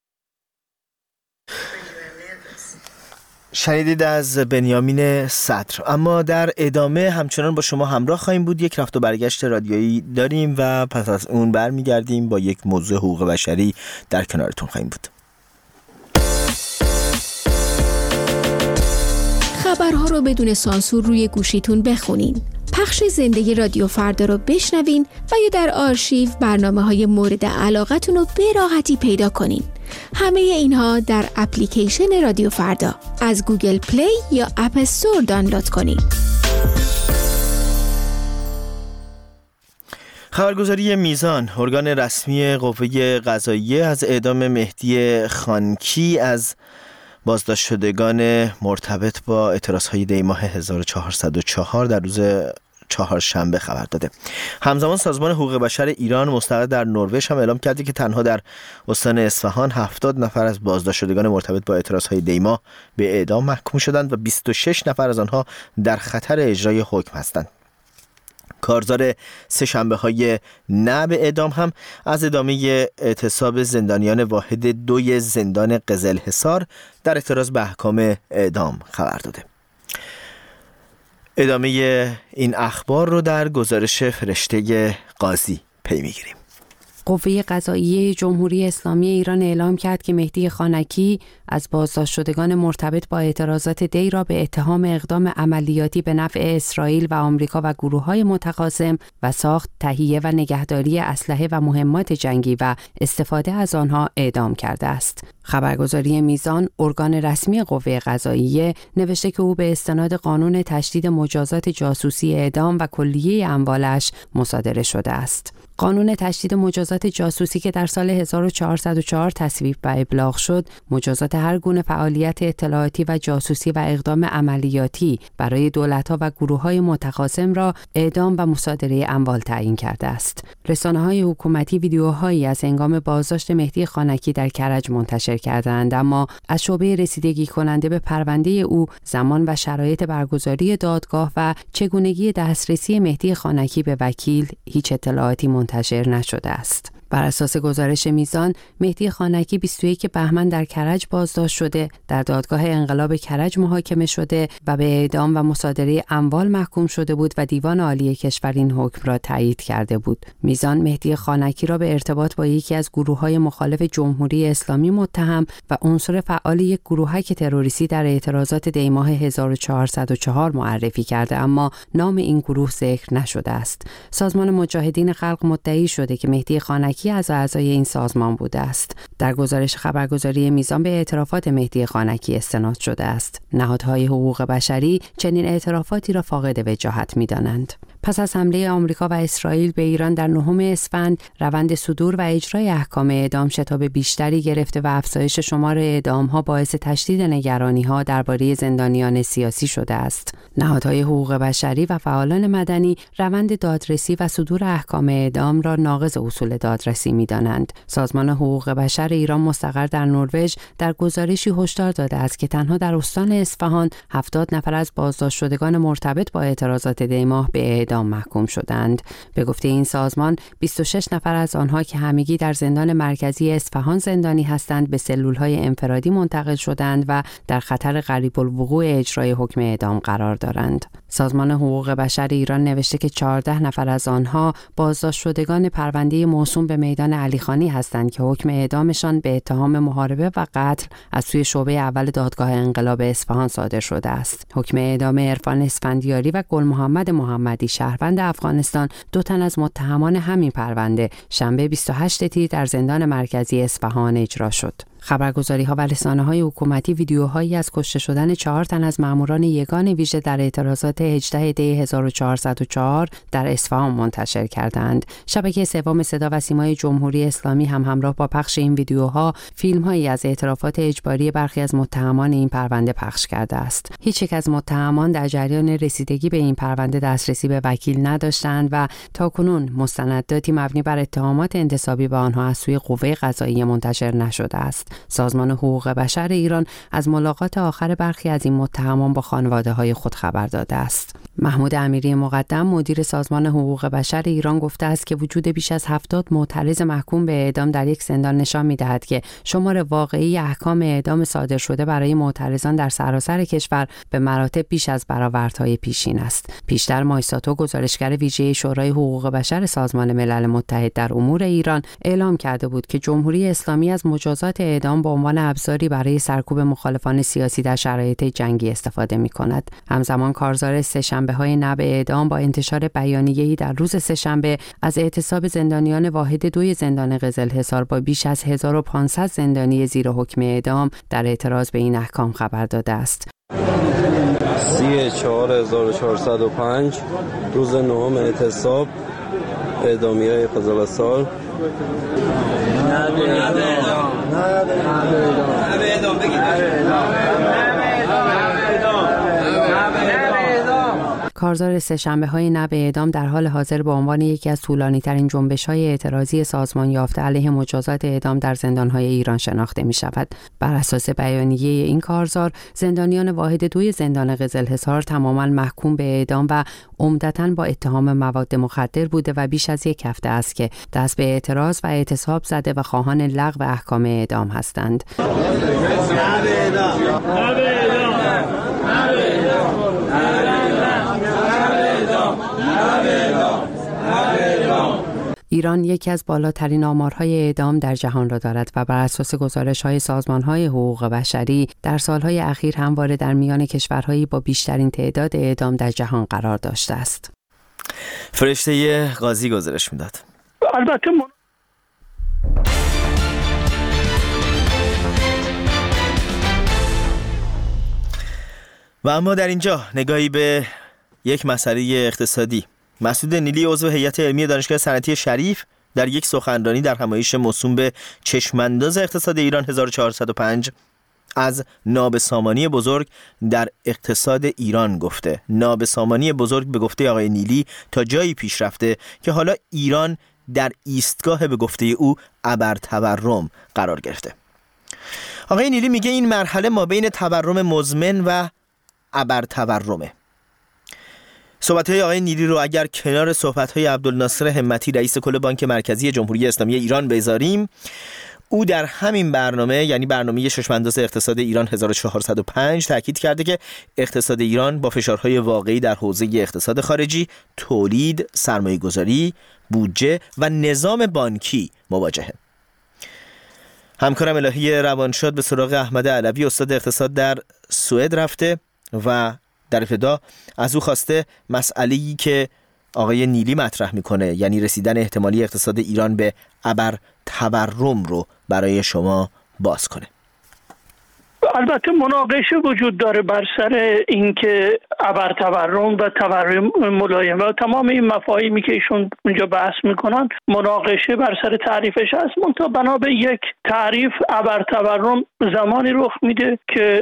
شنیدید از بنیامین صدر. اما در ادامه همچنان با شما همراه خواهیم بود. یک رفت و برگشت رادیویی داریم و پس از اون برمیگردیم با یک موضوع حقوق بشری در کنارتون خواهیم بود. خبرها رو بدون سانسور روی گوشیتون بخونین. پخش زنده رادیو فردا رو بشنوین و یا در آرشیو برنامه‌های مورد علاقتون رو به راحتی پیدا کنین. همه اینها در اپلیکیشن رادیو فردا از گوگل پلی یا اپ استور دانلود کنین. خبرگزاری میزان، ارگان رسمی قوه قضاییه، از اعدام مهدی خانکی از بازداشت شدگان مرتبط با اعتراضهای دی ماه 1404 در روز چهارشنبه خبر داده. همزمان سازمان حقوق بشر ایران مستقر در نروژ هم اعلام کرده که تنها در استان اصفهان 70 نفر از بازداشت شدگان مرتبط با اعتراضهای دی ماه به اعدام محکوم شدند و 26 نفر از آنها در خطر اجرای حکم هستند. کارزار سه‌شنبه‌های نه به اعدام هم از ادامه اعتصاب زندانیان واحد 2 زندان قزلحصار در اعتراض به احکام اعدام خبر داده. ادامه این اخبار رو در گزارش فرشته قاضی پی می‌گیریم. قوه قضاییه جمهوری اسلامی ایران اعلام کرد که مهدی خانکی از بازداشت شدگان مرتبط با اعتراضات دی را به اتهام اقدام عملیاتی به نفع اسرائیل و آمریکا و گروه‌های متخاصم و ساخت، تهیه و نگهداری اسلحه و مهمات جنگی و استفاده از آنها اعدام کرده است. خبرگزاری میزان، ارگان رسمی قوه قضاییه، نوشته که او به استناد قانون تشدید مجازات جاسوسی اعدام و کلیه اموالش مصادره شده است. قانون تشدید مجازات جاسوسی که در سال 1404 تصویب و ابلاغ شد، مجازات هر گونه فعالیت اطلاعاتی و جاسوسی و اقدام عملیاتی برای دولت‌ها و گروه‌های متخاصم را اعدام و مصادره اموال تعیین کرده است. رسانه‌های حکومتی ویدیوهایی از هنگام بازداشت مهدی خانکی در کرج منتشر کردند، اما از شعبه رسیدگی کننده به پرونده او، زمان و شرایط برگزاری دادگاه و چگونگی دسترسی مهدی خانکی به وکیل هیچ اطلاعاتی منتشر نشده است. بر اساس گزارش میزان، مهدی خانکی 21 بهمن در کرج بازداشت شده، در دادگاه انقلاب کرج محاکمه شده و به اعدام و مصادره اموال محکوم شده بود و دیوان عالی کشور این حکم را تایید کرده بود. میزان مهدی خانکی را به ارتباط با یکی از گروه‌های مخالف جمهوری اسلامی متهم و عنصر فعال یک گروهک تروریستی در اعتراضات دی ماه 1404 معرفی کرده، اما نام این گروه ذکر نشده است. سازمان مجاهدین خلق مدعی شده که مهدی خانکی از اعضای این سازمان بوده است. در گزارش خبرگزاری میزان به اعترافات مهدی خانکی استناد شده است. نهادهای حقوق بشری چنین اعترافاتی را فاقد وجاهت می‌دانند. پس از حمله آمریکا و اسرائیل به ایران در 9 اسفند، روند صدور و اجرای احکام اعدام شتاب بیشتری گرفته و افزایش شمار اعدام‌ها باعث تشدید نگرانی‌ها درباره زندانیان سیاسی شده است. نهادهای حقوق بشری و فعالان مدنی روند دادرسی و صدور احکام اعدام را ناقض اصول دادرسی می‌دانند. سازمان حقوق بشر ایران مستقر در نروژ در گزارشی هشدار داده است که تنها در استان اصفهان 70 نفر از بازداشت شدگان مرتبط با اعتراضات دی ماه به اعدام محکوم شدند. به گفته این سازمان، 26 نفر از آنها که همگی در زندان مرکزی اصفهان زندانی هستند به سلول‌های انفرادی منتقل شدند و در خطر قریب الوقوع اجرای حکم اعدام قرار دارند. سازمان حقوق بشر ایران نوشته که 14 نفر از آنها بازداشت شدگان پرونده موسوم به میدان علیخانی هستند که حکم اعدامشان به اتهام محاربه و قتل از سوی شعبه اول دادگاه انقلاب اصفهان صادر شده است. حکم اعدام عرفان اسفندیاری و گل محمد محمدی شهروند افغانستان، 2 تن از متهمان همین پرونده، شنبه 28 تیر در زندان مرکزی اصفهان اجرا شد. خبرگزاری‌ها و رسانه‌های حکومتی ویدیوهایی از کشته شدن 4 تن از ماموران یگان ویژه در اعتراضات 18 دی 1404 در اصفهان منتشر کردند. شبکه سوم صدا و سیمای جمهوری اسلامی هم همراه با پخش این ویدیوها فیلم‌هایی از اعترافات اجباری برخی از متهمان این پرونده پخش کرده است. هیچ یک از متهمان در جریان رسیدگی به این پرونده دسترسی به وکیل نداشتند و تاکنون مستنداتی مبنی بر اتهامات انتسابی به آنها از سوی قوه قضاییه منتشر نشده است. سازمان حقوق بشر ایران از ملاقات آخر برخی از این متهمان با خانواده‌های خود خبر داده است. محمود امیری مقدم، مدیر سازمان حقوق بشر ایران، گفته است که وجود بیش از 70 معترض محکوم به اعدام در یک زندان نشان می‌دهد که شمار واقعی احکام اعدام صادر شده برای معترضان در سراسر کشور به مراتب بیش از برآوردهای پیشین است. پیشتر مایساتو، گزارشگر ویژه شورای حقوق بشر سازمان ملل متحد در امور ایران، اعلام کرده بود که جمهوری اسلامی از مجازات اعدام به عنوان ابزاری برای سرکوب مخالفان سیاسی در شرایط جنگی استفاده می‌کند. همزمان کارزار سه‌شنبه سه‌شنبه‌های نب اعدام با انتشار بیانیه‌ای در روز سه‌شنبه از اعتصاب زندانیان واحد 2 زندان قزلحصار با بیش از 1500 زندانی زیر حکم اعدام در اعتراض به این احکام خبر داده است. 34405 روز 9 اعتصاب اعدامیه قزلحصار. کارزار سه‌شنبه‌های نب اعدام در حال حاضر به عنوان یکی از طولانی‌ترین جنبش‌های اعتراضی سازمان یافته علیه مجازات اعدام در زندان‌های ایران شناخته می‌شود. بر اساس بیانیه این کارزار، زندانیان واحد 2 زندان قزلحصار تماماً محکوم به اعدام و عمدتاً با اتهام مواد مخدر بوده و بیش از 1 هفته است که دست به اعتراض و اعتصاب زده و خواهان لغو احکام اعدام هستند. ایران یکی از بالاترین آمارهای اعدام در جهان را دارد و بر اساس گزارش‌های سازمان‌های حقوق بشری در سالهای اخیر همواره در میان کشورهایی با بیشترین تعداد اعدام در جهان قرار داشته است. فرشته قاضی گزارش میداد. البته و اما در اینجا نگاهی به یک مسئله اقتصادی. مسعود نیلی عضو هیئت علمی دانشگاه صنعتی شریف در یک سخنرانی در همایش موسوم به چشمانداز اقتصاد ایران 1405 از نابسامانی بزرگ در اقتصاد ایران گفته. نابسامانی بزرگ به گفته آقای نیلی تا جایی پیش رفته که حالا ایران در ایستگاه به گفته او ابرتورم قرار گرفته. آقای نیلی میگه این مرحله ما بین تورم مزمن و ابرتورمه. صحبت‌های آقای نیلی رو اگر کنار صحبت‌های عبدالناصر همتی رئیس کل بانک مرکزی جمهوری اسلامی ایران بذاریم، او در همین برنامه یعنی برنامه چشمانداز اقتصاد ایران 1405 تاکید کرده که اقتصاد ایران با فشارهای واقعی در حوزه اقتصاد خارجی، تولید، سرمایه‌گذاری، بودجه و نظام بانکی مواجهه. همکارم الهی روانشاد به سراغ احمد علوی استاد اقتصاد در سوئد رفته و در ابتدا از او خواسته مسئله‌ای که آقای نیلی مطرح میکنه، یعنی رسیدن احتمالی اقتصاد ایران به ابرتورم رو برای شما باز کنه. البته مناقشه وجود داره بر سر اینکه ابرتورم و تورم ملایم و تمام این مفاهیمی که ایشون اونجا بحث میکنن مناقشه بر سر تعریفش هست. منتها بنا به یک تعریف ابرتورم زمانی رخ میده که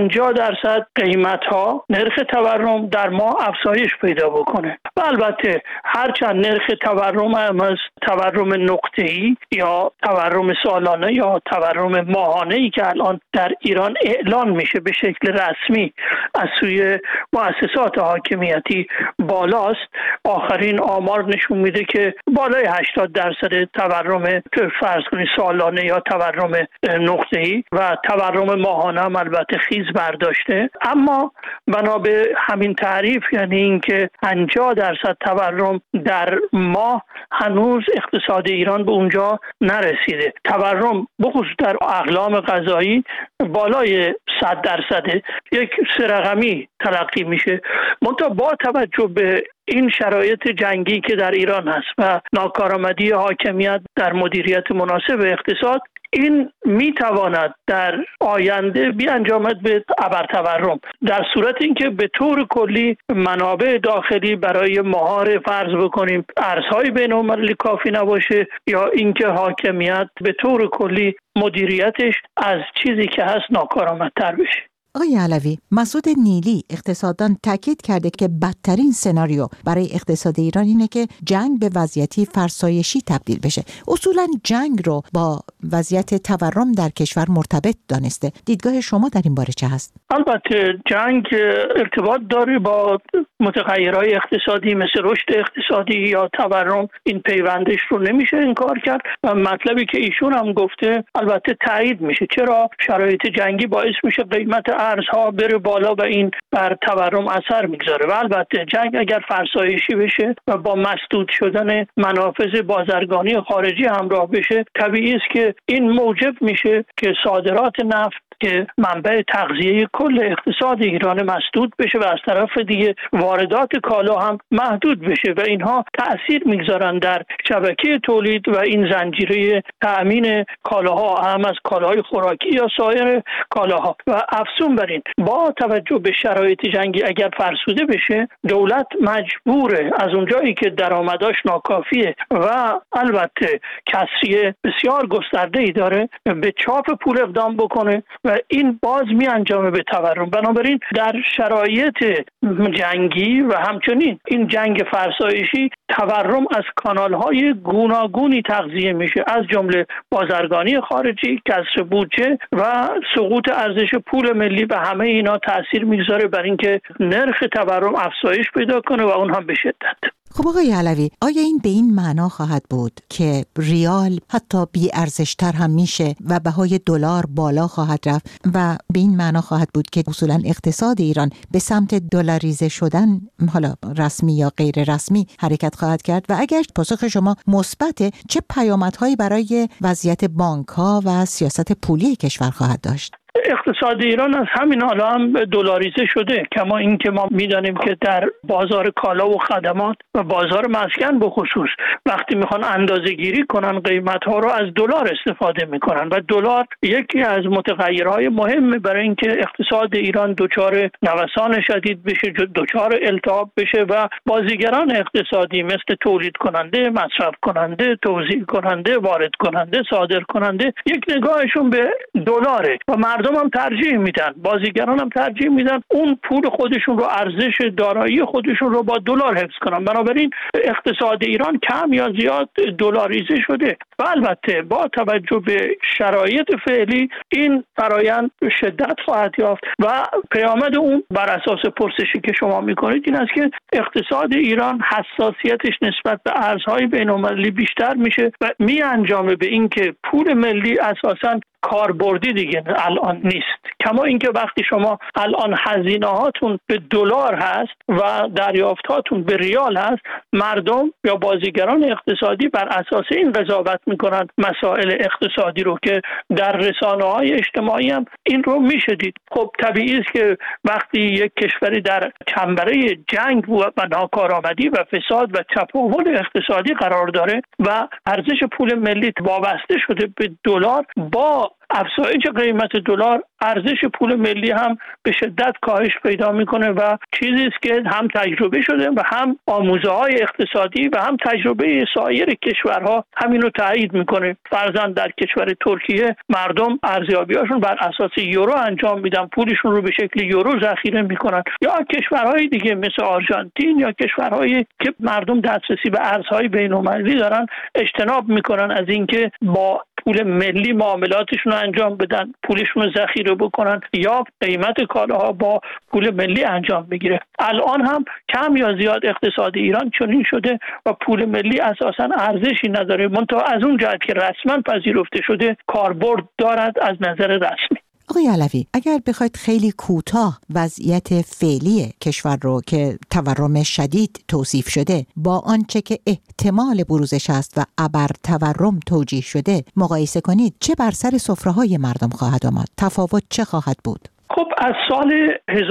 50% قیمت ها نرخ تورم در ماه افزایش پیدا بکنه و البته هرچند نرخ تورم هم از تورم نقطه‌ای یا تورم سالانه یا تورم ماهانه‌ای که الان در ایران اعلان میشه به شکل رسمی از سوی مؤسسات حاکمیتی بالاست، آخرین آمار نشون میده که بالای 80% تورم فرض کنید سالانه یا تورم نقطه‌ای و تورم ماهانه هم البته خیز برداشته. اما بنا به همین تعریف یعنی اینکه 50% تورم در ماه هنوز اقتصاد ایران به اونجا نرسیده. تورم بخصوص در اقلام غذایی بالای 100% یک سه رقمی تلقی میشه. منتها با توجه به این شرایط جنگی که در ایران هست و ناکارآمدی حاکمیت در مدیریت مناسب اقتصاد، این میتواند در آینده بیانجامد به ابرتورم، در صورت اینکه به طور کلی منابع داخلی برای مهار فرض بکنیم ارزهای بین‌المللی کافی نباشه یا اینکه حاکمیت به طور کلی مدیریتش از چیزی که هست ناکارآمدتر بشه. آقای علوی، مسعود نیلی اقتصاددان تاکید کرده که بدترین سناریو برای اقتصاد ایران اینه که جنگ به وضعیتی فرسایشی تبدیل بشه. اصولا جنگ رو با وضعیت تورم در کشور مرتبط دانسته. دیدگاه شما در این باره چه هست؟ البته جنگ ارتباط داره با متغیرهای اقتصادی مثل رشد اقتصادی یا تورم. این پیوندش رو نمیشه انکار کرد و مطلبی که ایشون هم گفته البته تایید میشه. چرا؟ شرایط جنگی باعث میشه قیمت ارزها بره بالا و این بر تورم اثر میگذاره. و البته جنگ اگر فرسایشی بشه و با مسدود شدن منافذ بازرگانی خارجی همراه بشه، طبیعی است که این موجب میشه که صادرات نفت که منبع تغذیه کل اقتصاد ایران مسدود بشه و از طرف دیگه واردات کالا هم محدود بشه و اینها تأثیر میگذارن در شبکه تولید و این زنجیره تأمین کالاها، هم از کالاهای خوراکی یا سایر کالاها. و افزون بر این، با توجه به شرایط جنگی اگر فرسوده بشه، دولت مجبوره از اونجایی که درآمداش ناکافیه و البته کسری بسیار گسترده‌ای داره به چاپ پول اقدام بکنه و این باز می انجامه به تورم. بنابراین در شرایط جنگی و همچنین این جنگ فرسایشی تورم از کانال‌های گوناگونی تغذیه میشه، از جمله بازرگانی خارجی، کسر بودجه و سقوط ارزش پول ملی و همه اینا تأثیر میگذاره بر اینکه نرخ تورم افزایش پیدا کنه و اون هم به شدت. خب آقای علوی، آیا این به این معنا خواهد بود که ریال حتی بی ارزشتر هم میشه و بهای دلار بالا خواهد رفت و به این معنا خواهد بود که اصولا اقتصاد ایران به سمت دلاریزه شدن، حالا رسمی یا غیر رسمی، حرکت خواهد کرد؟ و اگر پاسخ شما مثبته، چه پیامدهایی برای وضعیت بانک‌ها و سیاست پولی کشور خواهد داشت؟ اقتصاد ایران از همین حالا هم دلاریزه شده، کما اینکه ما میدانیم که در بازار کالا و خدمات و بازار مسکن به خصوص وقتی میخوان اندازه گیری کنن قیمت ها رو از دلار استفاده میکنن و دلار یکی از متغیرهای مهم برای اینکه اقتصاد ایران دچار نوسان شدید بشه، دچار التهاب بشه و بازیگران اقتصادی مثل تولید کننده، مصرف کننده، توزیع کننده، وارد کننده، صادر کننده یک نگاهشون به دلاره و مردم هم ترجیح میدن، بازیگران هم ترجیح میدن اون پول خودشون رو، ارزش دارایی خودشون رو با دلار حفظ کنن. بنابراین اقتصاد ایران کم یا زیاد دلاریزه شده و البته با توجه به شرایط فعلی این فرایند شدت خواهد یافت و پیامد اون بر اساس پرسشی که شما میکنید این است که اقتصاد ایران حساسیتش نسبت به ارزهای بین‌المللی بیشتر میشه و میانجامه به اینکه پول ملی اساساً کاربردی دیگه الان نیست. کما اینکه وقتی شما الان هزینه هاتون به دلار هست و دریافت هاتون به ریال هست، مردم یا بازیگران اقتصادی بر اساس این قضاوت میکنن مسائل اقتصادی رو که در رسانه‌های اجتماعی هم این رو میشدید. خب طبیعی است که وقتی یک کشوری در چنبره جنگ و ناکارآمدی و فساد و تفاوت اقتصادی قرار داره و ارزش پول ملی وابسته شده به دلار، با افزایش قیمت دلار ارزش پول ملی هم به شدت کاهش پیدا میکنه و چیزی است که هم تجربه شده و هم آموزه‌های اقتصادی و هم تجربه سایر کشورها همین رو تایید میکنه. فرضاً در کشور ترکیه مردم ارزیابی‌هاشون بر اساس یورو انجام میدن، پولشون رو به شکل یورو ذخیره میکنن، یا کشورهای دیگه مثل آرژانتین یا کشورهایی که مردم دسترسی به ارزهای بین‌المللی دارن اجتناب میکنن از اینکه با پول ملی معاملاتشون رو انجام بدن، پولشون رو ذخیره بکنن یا قیمت کالاها با پول ملی انجام بگیره. الان هم کم یا زیاد اقتصاد ایران چنین شده و پول ملی اساساً ارزشی نداره، منتها از اون جهت که رسما پذیرفته شده کاربرد دارد از نظر رسمی. آقای علوی، اگر بخواید خیلی کوتاه وضعیت فعلی کشور رو که تورم شدید توصیف شده با آنچه که احتمال بروزش است و ابر تورم توجیه شده مقایسه کنید، چه بر سر سفره‌های مردم خواهد آمد؟ تفاوت چه خواهد بود؟ خب از سال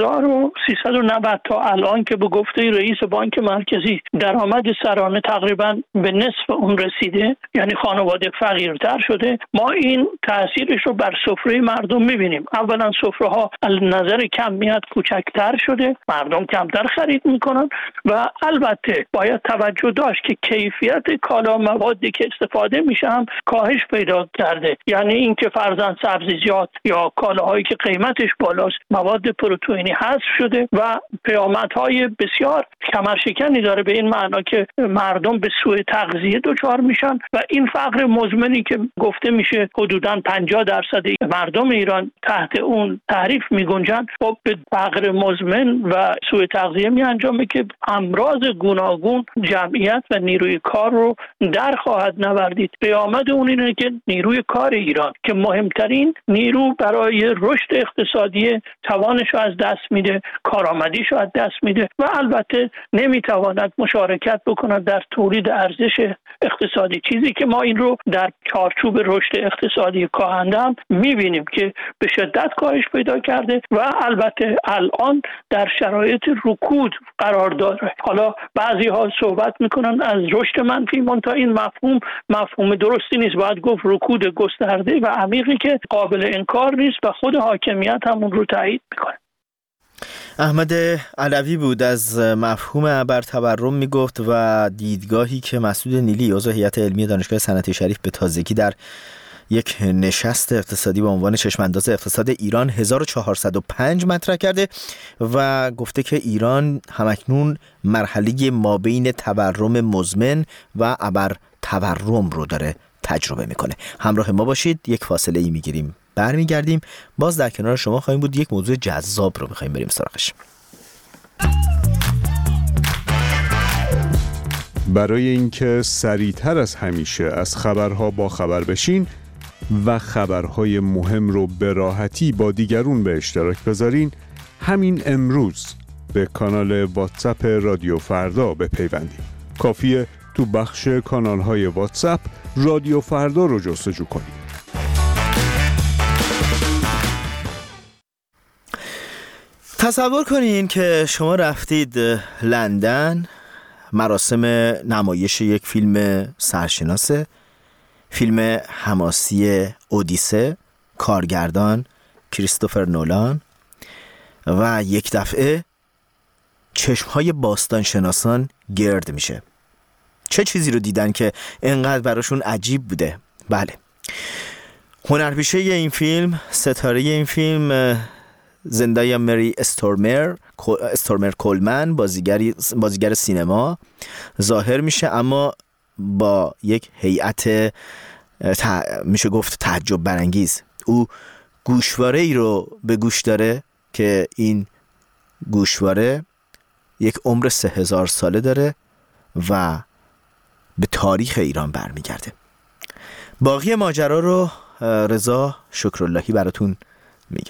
1390 تا الان که به گفته رئیس بانک مرکزی درآمد سرانه تقریبا به نصف اون رسیده، یعنی خانواده فقیرتر شده، ما این تاثیرش رو بر سفره مردم میبینیم. اولا سفره‌ها از نظر کمیت کوچکتر شده، مردم کمتر خرید میکنن و البته باید توجه داشت که کیفیت کالا موادی که استفاده میشه هم کاهش پیدا کرده. یعنی اینکه فرضاً سبزیجات یا کالاهایی که قیمتش بالاست مواد پروتئینی حذف شده و پیامدهای بسیار کمرشکنی داره، به این معنا که مردم به سوء تغذیه دچار میشن و این فقر مزمنی که گفته میشه حدوداً 50% مردم ایران تحت اون تعریف میگنجن، خب به فقر مزمن و سوء تغذیه میانجامه که امراض گوناگون جمعیت و نیروی کار رو در خواهد نوردید. پیامد اون اینه که نیروی کار ایران که مهمترین نیرو برای رشد اقتصادی اقتصادی توانش رو از دست میده، کارآمدیش رو از دست میده و البته نمیتواند مشارکت بکند در تولید ارزش اقتصادی. چیزی که ما این رو در چارچوب رشد اقتصادی کاهنده هم میبینیم که به شدت کاهش پیدا کرده و البته الان در شرایط رکود قرار داره. حالا بعضی ها صحبت میکنن از رشد منفی، منتها این مفهوم درستی نیست. باید گفت رکود گسترده و عمیقی که قابل انکار نیست و خود حاکمیت هم اون رو تایید میکنه. احمد علوی بود، از مفهوم ابرتورم میگفت و دیدگاهی که مسعود نیلی عضو هیئت علمی دانشگاه صنعتی شریف به تازگی در یک نشست اقتصادی با عنوان چشمانداز اقتصاد ایران 1405 مطرح کرده و گفته که ایران همکنون مرحله مابین تورم مزمن و ابرتورم رو داره تجربه میکنه. همراه ما باشید، یک فاصله ای میگیریم، برمیگردیم، باز در کنار شما خواهیم بود. یک موضوع جذاب رو میخوایم بریم سراغش. برای اینکه سریعتر از همیشه از خبرها با خبر بشین و خبرهای مهم رو به راحتی با دیگرون به اشتراک بذارین، همین امروز به کانال واتساپ رادیو فردا بپیوندید. کافیه تو بخش کانالهای واتساپ رادیو فردا رو جستجو کنید. تصور کنین که شما رفتید لندن، مراسم نمایش یک فیلم سرشناسه، فیلم حماسی اودیسه، کارگردان کریستوفر نولان، و یک دفعه چشمهای باستانشناسان گرد میشه. چه چیزی رو دیدن که انقدر براشون عجیب بوده؟ بله، هنرپیشه این فیلم، ستاره این فیلم، زندای مری استورمر کولمن، بازیگر سینما ظاهر میشه، اما با یک هیئت میشه گفت تعجب برانگیز. او گوشواره ای رو به گوش داره که این گوشواره یک عمر 3000 ساله داره و به تاریخ ایران برمیگرده. باقی ماجرا رو رضا شکراللهی براتون میگه.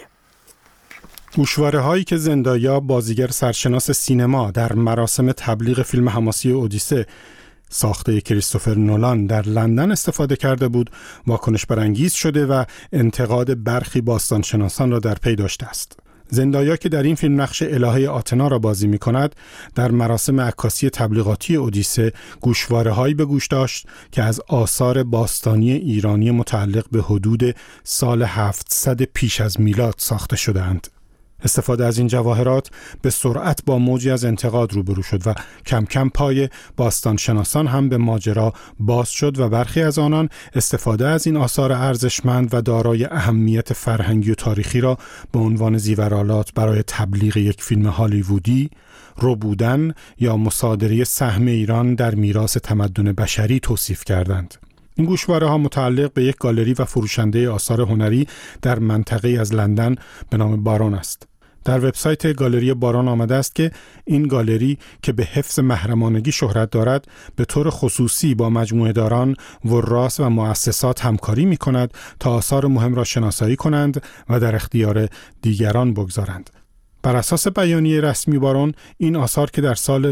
گوشواره هایی که زندایا، بازیگر سرشناس سینما، در مراسم تبلیغ فیلم حماسی اودیسه ساخته کریستوفر نولان در لندن استفاده کرده بود، واکنش برانگیز شده و انتقاد برخی باستانشناسان را در پی داشته است. زندایا که در این فیلم نقش الهه آتنا را بازی می کند، در مراسم عکاسی تبلیغاتی اودیسه گوشواره هایی به گوش داشت که از آثار باستانی ایرانی متعلق به حدود سال 700 پیش از میلاد ساخته شدند. استفاده از این جواهرات به سرعت با موجی از انتقاد روبرو شد و کم کم پای باستانشناسان هم به ماجرا باز شد و برخی از آنان استفاده از این آثار ارزشمند و دارای اهمیت فرهنگی و تاریخی را به عنوان زیورآلات برای تبلیغ یک فیلم هالیوودی، ربودن یا مصادره سهم ایران در میراث تمدن بشری توصیف کردند. این گوشواره ها متعلق به یک گالری و فروشنده آثار هنری در منطقه از لندن به نام بارون است. در وبسایت گالری بارون آمده است که این گالری که به حفظ محرمانگی شهرت دارد، به طور خصوصی با مجموعه داران، وراث و مؤسسات همکاری می کند تا آثار مهم را شناسایی کنند و در اختیار دیگران بگذارند. بر اساس بیانیه رسمی بارون، این آثار که در سال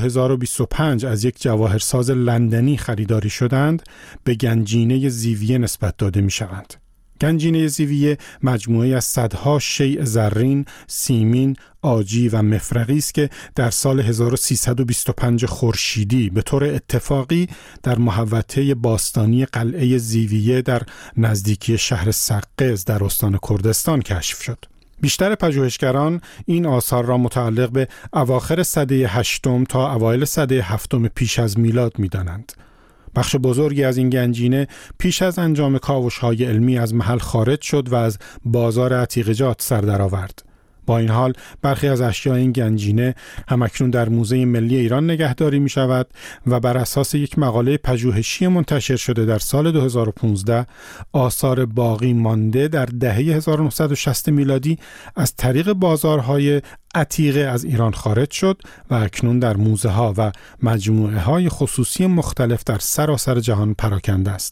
2025 از یک جواهرساز لندنی خریداری شدند، به گنجینه زیویه نسبت داده می شوند. گنجینه زیویه مجموعه از صدها شیء زرین، سیمین، عاجی و مفرغی است که در سال 1325 خورشیدی به طور اتفاقی در محوطه باستانی قلعه زیویه در نزدیکی شهر سقز در استان کردستان کشف شد. بیشتر پژوهشگران این آثار را متعلق به اواخر سده 8 تا اوایل سده 7 پیش از میلاد می‌دانند. بخش بزرگی از این گنجینه پیش از انجام کاوش‌های علمی از محل خارج شد و از بازار عتیقجات سر درآورد. با این حال برخی از اشیاء این گنجینه همکنون در موزه ملی ایران نگهداری می شود و بر اساس یک مقاله پژوهشی منتشر شده در سال 2015 آثار باقی مانده در دهه 1960 میلادی از طریق بازارهای عتیقه از ایران خارج شد و اکنون در موزه ها و مجموعه های خصوصی مختلف در سراسر جهان پراکنده است.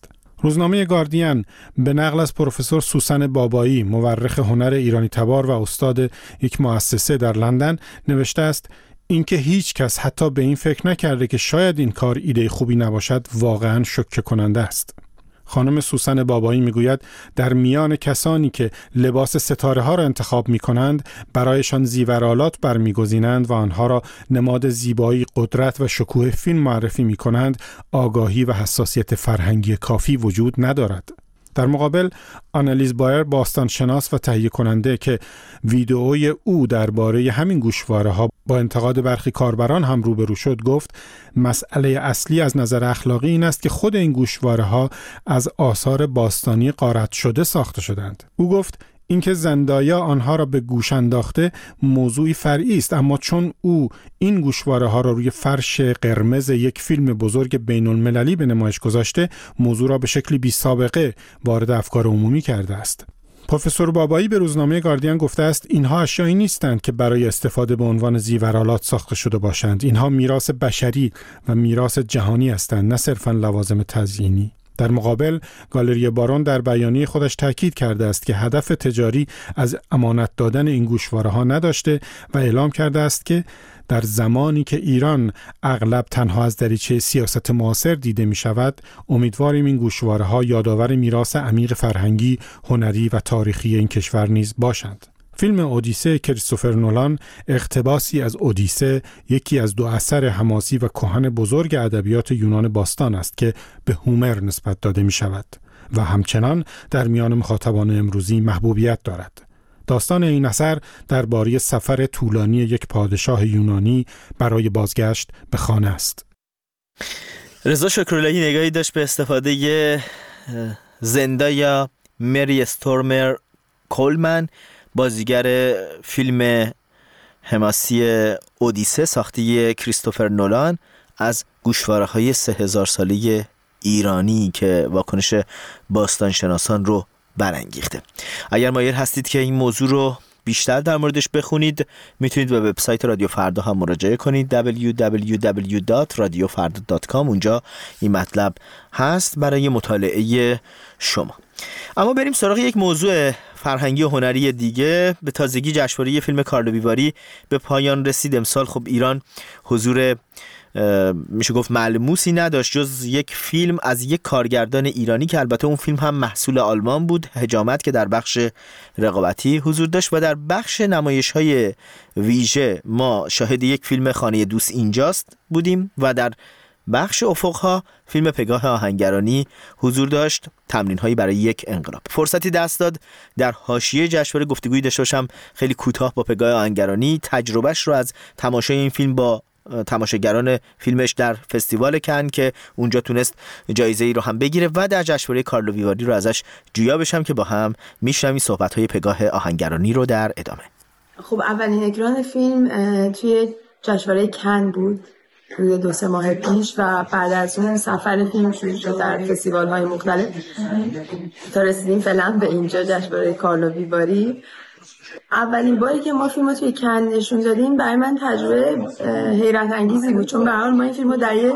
روزنامه گاردین به نقل از پروفسور سوسن بابایی، مورخ هنر ایرانی تبار و استاد یک مؤسسه در لندن نوشته است اینکه هیچ کس حتی به این فکر نکرده که شاید این کار ایده خوبی نباشد واقعاً شوکه کننده است. خانم سوسن بابایی میگوید در میان کسانی که لباس ستاره ها را انتخاب می کنند برایشان زیورآلات برمیگزینند و آنها را نماد زیبایی، قدرت و شکوه فیلم معرفی می کنند، آگاهی و حساسیت فرهنگی کافی وجود ندارد. در مقابل آنالیز بایر، باستانشناس و تهیه کننده که ویدئوی او درباره همین گوشواره‌ها با انتقاد برخی کاربران هم روبرو شد، گفت مسئله اصلی از نظر اخلاقی این است که خود این گوشواره‌ها از آثار باستانی غارت شده ساخته شدند. او گفت اینکه زندایا آنها را به گوش انداخته موضوعی فرعی است، اما چون او این گوشواره‌ها را روی فرش قرمز یک فیلم بزرگ بین‌المللی به نمایش گذاشته، موضوع را به شکلی بی سابقه وارد افکار عمومی کرده است. پروفسور بابایی به روزنامه گاردین گفته است اینها اشیایی نیستند که برای استفاده به عنوان زیورآلات ساخته شده باشند. اینها میراث بشری و میراث جهانی هستند، نه صرفاً لوازم تزیینی. در مقابل گالری بارون در بیانیه خودش تاکید کرده است که هدف تجاری از امانت دادن این گوشواره‌ها نداشته و اعلام کرده است که در زمانی که ایران اغلب تنها از دریچه سیاست معاصر دیده می شود، امیدواریم این گوشواره‌ها یادآور میراث عمیق فرهنگی، هنری و تاریخی این کشور نیز باشند. فیلم اودیسه کریستوفر نولان اقتباسی از اودیسه، یکی از دو اثر حماسی و کهن بزرگ ادبیات یونان باستان است که به هومر نسبت داده می شود و همچنان در میان مخاطبان امروزی محبوبیت دارد. داستان این اثر درباره سفر طولانی یک پادشاه یونانی برای بازگشت به خانه است. رضا شکراللهی نگاهی داشت به استفاده زندایا مری استورمر کولمن، بازیگر فیلم حماسی اودیسه ساخته کریستوفر نولان، از گوشواره‌های 3000 ساله ایرانی که واکنش باستانشناسان رو برانگیخته. اگر مایل هستید که این موضوع رو بیشتر در موردش بخونید، میتونید به وبسایت رادیو فردا هم مراجعه کنید، www.radiofarda.com. اونجا این مطلب هست برای مطالعه شما. اما بریم سراغ یک موضوع فرهنگی و هنری دیگه. به تازگی جشنواره فیلم کارلویواری به پایان رسید. امسال خب ایران حضور میشه گفت ملموسی نداشت جز یک فیلم از یک کارگردان ایرانی که البته اون فیلم هم محصول آلمان بود، حجامت، که در بخش رقابتی حضور داشت. و در بخش نمایش‌های ویژه ما شاهد یک فیلم خانه دوست اینجاست بودیم و در بخش افق‌ها فیلم پگاه آهنگرانی حضور داشت، تمرین‌هایی برای یک انقلاب. فرصتی دست داد در حاشیه جشنواره گفتگویی داشته باشم خیلی کوتاه با پگاه آهنگرانی، تجربهش رو از تماشای این فیلم با تماشاگران فیلمش در فستیوال کن که اونجا تونست جایزه‌ای رو هم بگیره و در جشنواره کارلویواری رو ازش جویا بشم که با هم میشنویم صحبت‌های پگاه آهنگرانی رو در ادامه. خب اولین اکران فیلم توی جشنواره کن بود روی 2-3 ماه پیش و بعد از اون سفر فیلم شروع شد در فستیوال‌های مختلف تا رسیدیم فعلا به اینجا جشنواره کارلویواری. اولین باری که ما فیلم رو توی کن نشون دادیم برای من تجربه حیرت انگیزی بود، چون به هر حال ما این فیلم رو در یه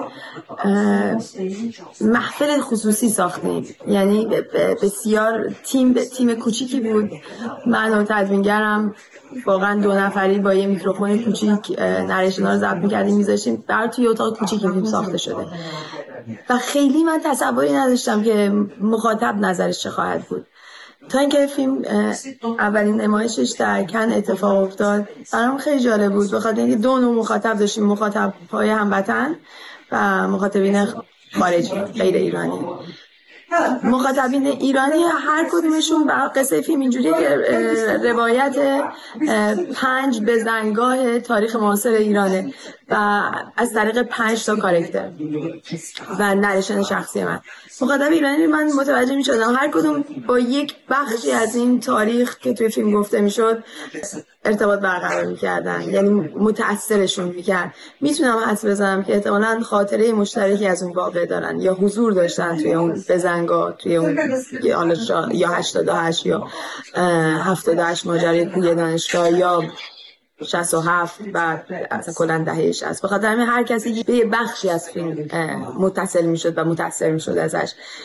محفل خصوصی ساختیم، یعنی بسیار تیم کوچیکی بود. من و تدوینگرم واقعا 2 نفری با یه میکروفون کوچیک نریشن‌ها رو ضبط می‌کردیم می‌ذاشتیم برای توی اتاق کوچیکی فیلم ساخته شده و خیلی من تصوری نداشتم که مخاطب نظرش چه خواهد بود تا اینکه فیلم اولین نمایشش در کن اتفاق افتاد. برام خیلی جالب بود بخاطر اینکه 2 نوع مخاطب داشتیم، مخاطب‌های هموطن و مخاطبین خارجی غیر ایرانی. مخاطبین ایرانی هر کدومشون بر قصه فیلم اینجوریه که روایت 5 بزنگاه تاریخ معاصر ایرانه و از طریق 5 تا کاراکتر و نریشن شخصی من. مخاطب ایرانی من متوجه می شدم هر کدوم با یک بخشی از این تاریخ که توی فیلم گفته می شد ارتباط برقرار می کردن، یعنی متأثرشون می کرد. میتونم حدس بزنم که احتمالاً خاطره مشترکی از اون واقع دارن یا حضور داشتن توی اون بزنگاه، توی اون یا 88 یا 78 ماجرای کوی دانشگاه یا 67 بعد اصلا کلا دهه 60. بخاطر همین هر کسی به یه بخشی از فیلم متصل میشد و متاثر میشد ازش.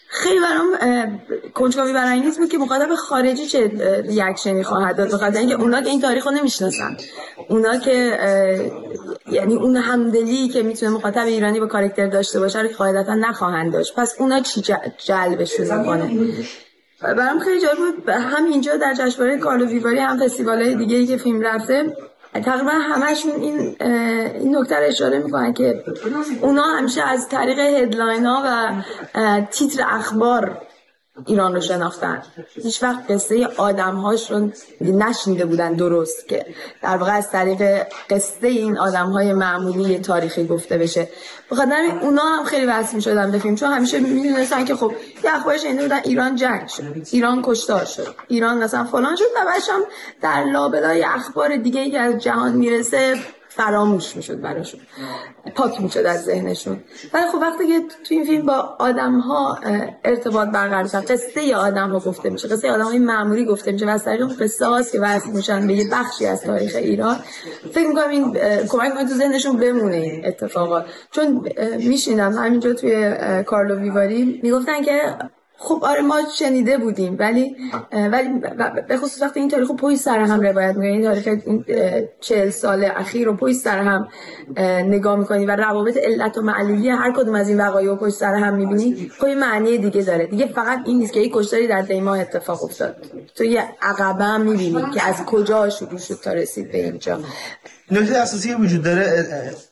خیلی برام کنجکاوی برانگیز بود که مخاطب خارجی چه ریاکشنی خواهد داد، بخاطر اینکه اونا که این تاریخ رو نمیشناسن، اونا که یعنی اون همدلی که میتونه مخاطب ایرانی با کاراکتر داشته باشه رو قاعدتا نخواهند داشت. پس اونا چی جلبشون میکنه؟ برام خیلی جالب بود. هم اینجا در جشنواره کارلو ویواری هم فستیوال‌های دیگه‌ای که فیلم رفته تقریبا همشون این نکته رو اشاره میکنن که اونا همیشه از طریق هدلاین‌ها و تیتر اخبار ایران رو شناختن، هیچ وقت قصه آدم‌هاش رو نشنیده بودن درست، که در واقع از طریق قصه این آدم‌های معمولی تاریخی گفته بشه. بخاطر اونا هم خیلی وصل می‌شدن به فیلم، چون همیشه می‌دونستن که خب یه اخبارش شنیده بودن ایران جنگ شد، ایران کشتار شد، ایران مثلا فلان شد، و بعدش هم در لابلای اخبار دیگه‌ای که از جهان میرسه فراموش میشد براشون، پاک میشد از ذهنشون. ولی خب وقتی که تو این فیلم با آدم‌ها ارتباط برقرار میشه، قصه آدم‌ها گفته میشه، قصه آدم‌های معمولی گفته میشه و از طریق اون قصه هاست که وصل میشن به یه بخشی از تاریخ ایران، فکر می‌کنم این کمک کنه تو ذهنشون بمونه این اتفاقات. چون میشینم همینجا توی کارلو ویواری میگفتن که خب آره ما شنیده بودیم، ولی به خصوص وقتی این تاریخ رو پشت سر هم روایت می‌کنی، این تاریخ 40 سال اخیر رو پشت سر هم نگاه می‌کنی و روابط علت و معلولی هر کدوم از این وقایع رو پشت سر هم می‌بینی، خب معنی دیگه داره. دیگه فقط این نیست که یک کشتاری در دیماه اتفاق افتاد، تو یه عقبه هم می‌بینی که از کجا شروع شد تا رسید به اینجا. نکته اساسی وجود داره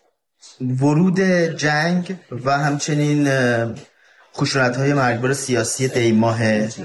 ورود جنگ و همچنین خشونت‌های مرگبار سیاسی دیماه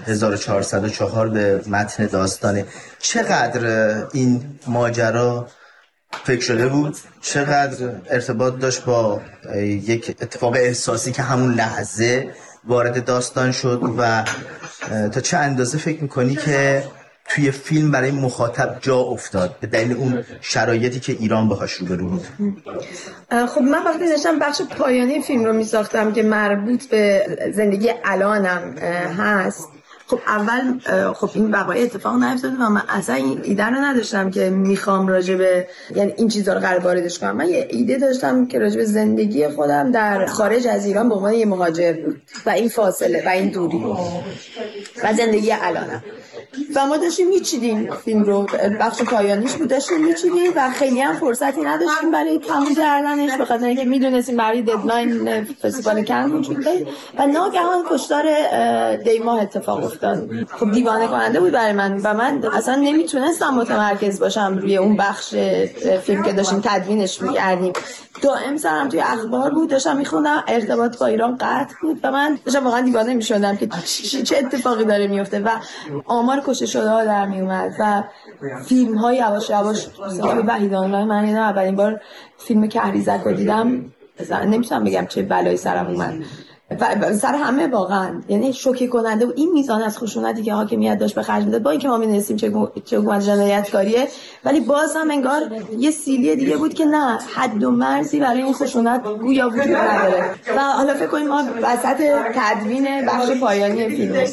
1404 به متن داستانه. چقدر این ماجرا فکر شده بود؟ چقدر ارتباط داشت با یک اتفاق احساسی که همون لحظه وارد داستان شد و تا چه اندازه فکر می‌کنی که توی فیلم برای مخاطب جا افتاد به دلیل اون شرایطی که ایران باهاش روبرو بود؟ خب من وقتی داشتم بخش پایانی فیلم رو میساختم که مربوط به زندگی الانم هست، خب اول خب این وقایع اتفاق نیفتاد و من اصلا این ایده رو نداشتم که میخوام راجبه یعنی این چیزا رو قرار واردش کنم. من یه ایده داشتم که راجبه زندگی خودم در خارج از ایران به عنوان یه مهاجر بود و این فاصله و این دوری و زندگی الانم. و ما داشتیم میچیدیم فیلم رو، بخش پایانیش بود، داشتیم میچیدیم و خیلی هم فرصتی نداشتیم برای تموم کردنش، به خاطر اینکه میدونستیم برای ددلاین فستیوال کن وجود داره و ناگهان کشتار دیماه اتفاق افتاد. خب دیوانه کننده بود برای من و من اصلا نمیتونستم متمرکز باشم روی اون بخش فیلم که داشتیم تدوینش می‌کردیم. دائم سرم توی اخبار بود، داشتم میخوندم ارتباط با ایران قطع بود و من داشتم واقعا دیوانه میشدم که چه اتفاقی داره میفته و آمار کشته شده ها در میومد و فیلم های یواش یواش صاحب وحید آنلاین. من دیدم اولین بار فیلم کهریزک رو دیدم، نمیتونم بگم چه بلایی سرم اومد و سر همه واقعا، یعنی شوکه کننده و این میزان از خشونتی که حاکمیت داشت به خرج میداد، با اینکه ما می‌دونستیم چه حکومت جنایتکاریه، ولی باز هم انگار یه سیلی دیگه بود که نه حد و مرزی برای این خشونت گویا وجود نداره. و حالا فکر کنیم ما وسط تدوین بخش پایانی فیلم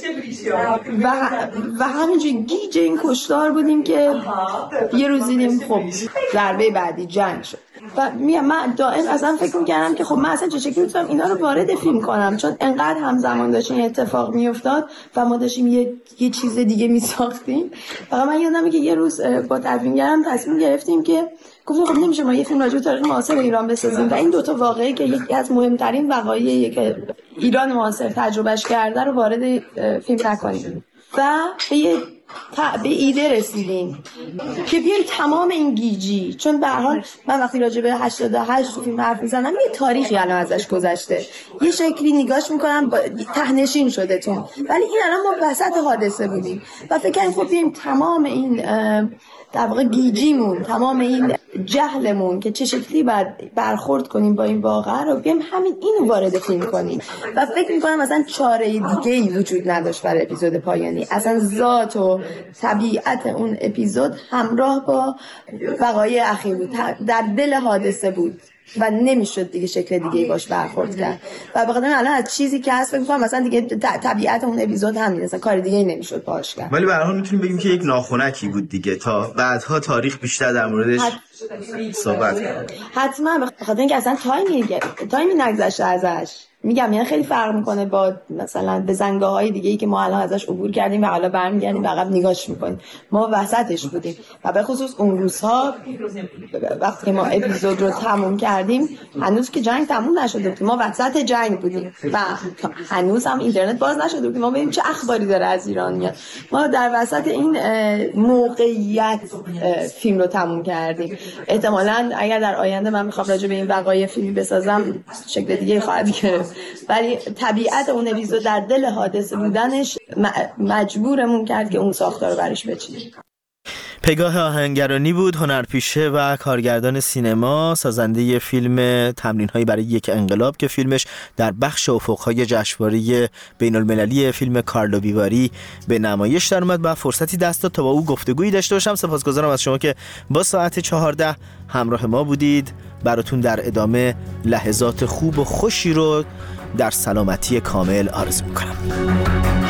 و همینجوری گیج این کشتار بودیم که یه روز دیدیم خب ضربه بعدی جنگ شد و من دائم اصلا فکر می‌کردم که خب من اصلا چه شکلی می‌تونم اینا رو وارد فیلم کنم، چون انقدر همزمان داشت این اتفاق میافتاد و ما داشتیم یه چیز دیگه میساختیم. فقط من یادمه که یه روز با تدوینگرم تصمیم گرفتیم که گفتیم خب نمیشه ما یه فیلم راجع به تاریخ معاصر ایران بسازیم و این دوتا واقعه که یکی از مهمترین وقایعی که ایران معاصر تجربهش کرده رو وارد فیلم نکنیم و به ایده رسیدیم که بیایم تمام این گیجی، چون به هر حال من وقتی راجع به 88 تو فیلم حرف میزنم یه تاریخی الان ازش گذشته، یه شکلی نگاش میکنم تهنشین شده تون، ولی این الان ما وسط حادثه بودیم و فکر کنم خب بیایم تمام این در واقع گیجیمون، تمام این جهلمون که چه شکلی باید برخورد کنیم با این واقعه رو بیایم همین اینو وارد فیلم کنیم. و فکر میکنم مثلا چاره دیگه‌ای وجود نداشت برای اپیزود پایانی، اصلا ذات و طبیعت اون اپیزود همراه با وقایع اخیر بود، در دل حادثه بود و نمیشد دیگه شکل دیگه‌ای باش برخورد کرد و بخاطر الان از چیزی که هست فکر می‌کنم مثلا دیگه طبیعت اون اپیزود همین، مثلا کار دیگه‌ای نمیشد باش کرد. ولی به هر حال میتونیم بگیم که یک ناخنکی بود دیگه، تا بعدها تاریخ بیشتر در موردش صحبت کنه. حتما، به خاطر اینکه اصلا تایمی نگذشته ازش، میگم یعنی خیلی فرق میکنه با مثلا بزنگاه‌های دیگه‌ای که ما الان ازش عبور کردیم و حالا برمیگردیم عقب نگاش میکنیم. ما وسطش بودیم و به خصوص اون روزها وقتی ما اپیزود رو تموم کردیم هنوز که جنگ تموم نشده بود، ما وسط جنگ بودیم و هنوز هم اینترنت باز نشده بود ما ببینیم چه اخباری داره از ایران میاد. ما در وسط این موقعیت فیلم رو تموم کردیم. احتمالاً اگر در آینده من بخوام راجع به این وقایع فیلمی بسازم شکل دیگه خواهد گرفت، ولی طبیعت اون اپیزود در دل حادثه بودنش مجبورمون کرد که اون ساختار رو برش بچینیم. پگاه آهنگرانی بود، هنرپیشه و کارگردان سینما، سازنده فیلم تمرین‌هایی برای یک انقلاب که فیلمش در بخش افق‌های جشنواره بین‌المللی فیلم کارلو ویواری به نمایش در اومد و فرصتی دست داد تا با او گفتگویی داشته باشم. سپاسگزارم از شما که با ساعت 14 همراه ما بودید. براتون در ادامه لحظات خوب و خوشی رو در سلامتی کامل آرزو می‌کنم.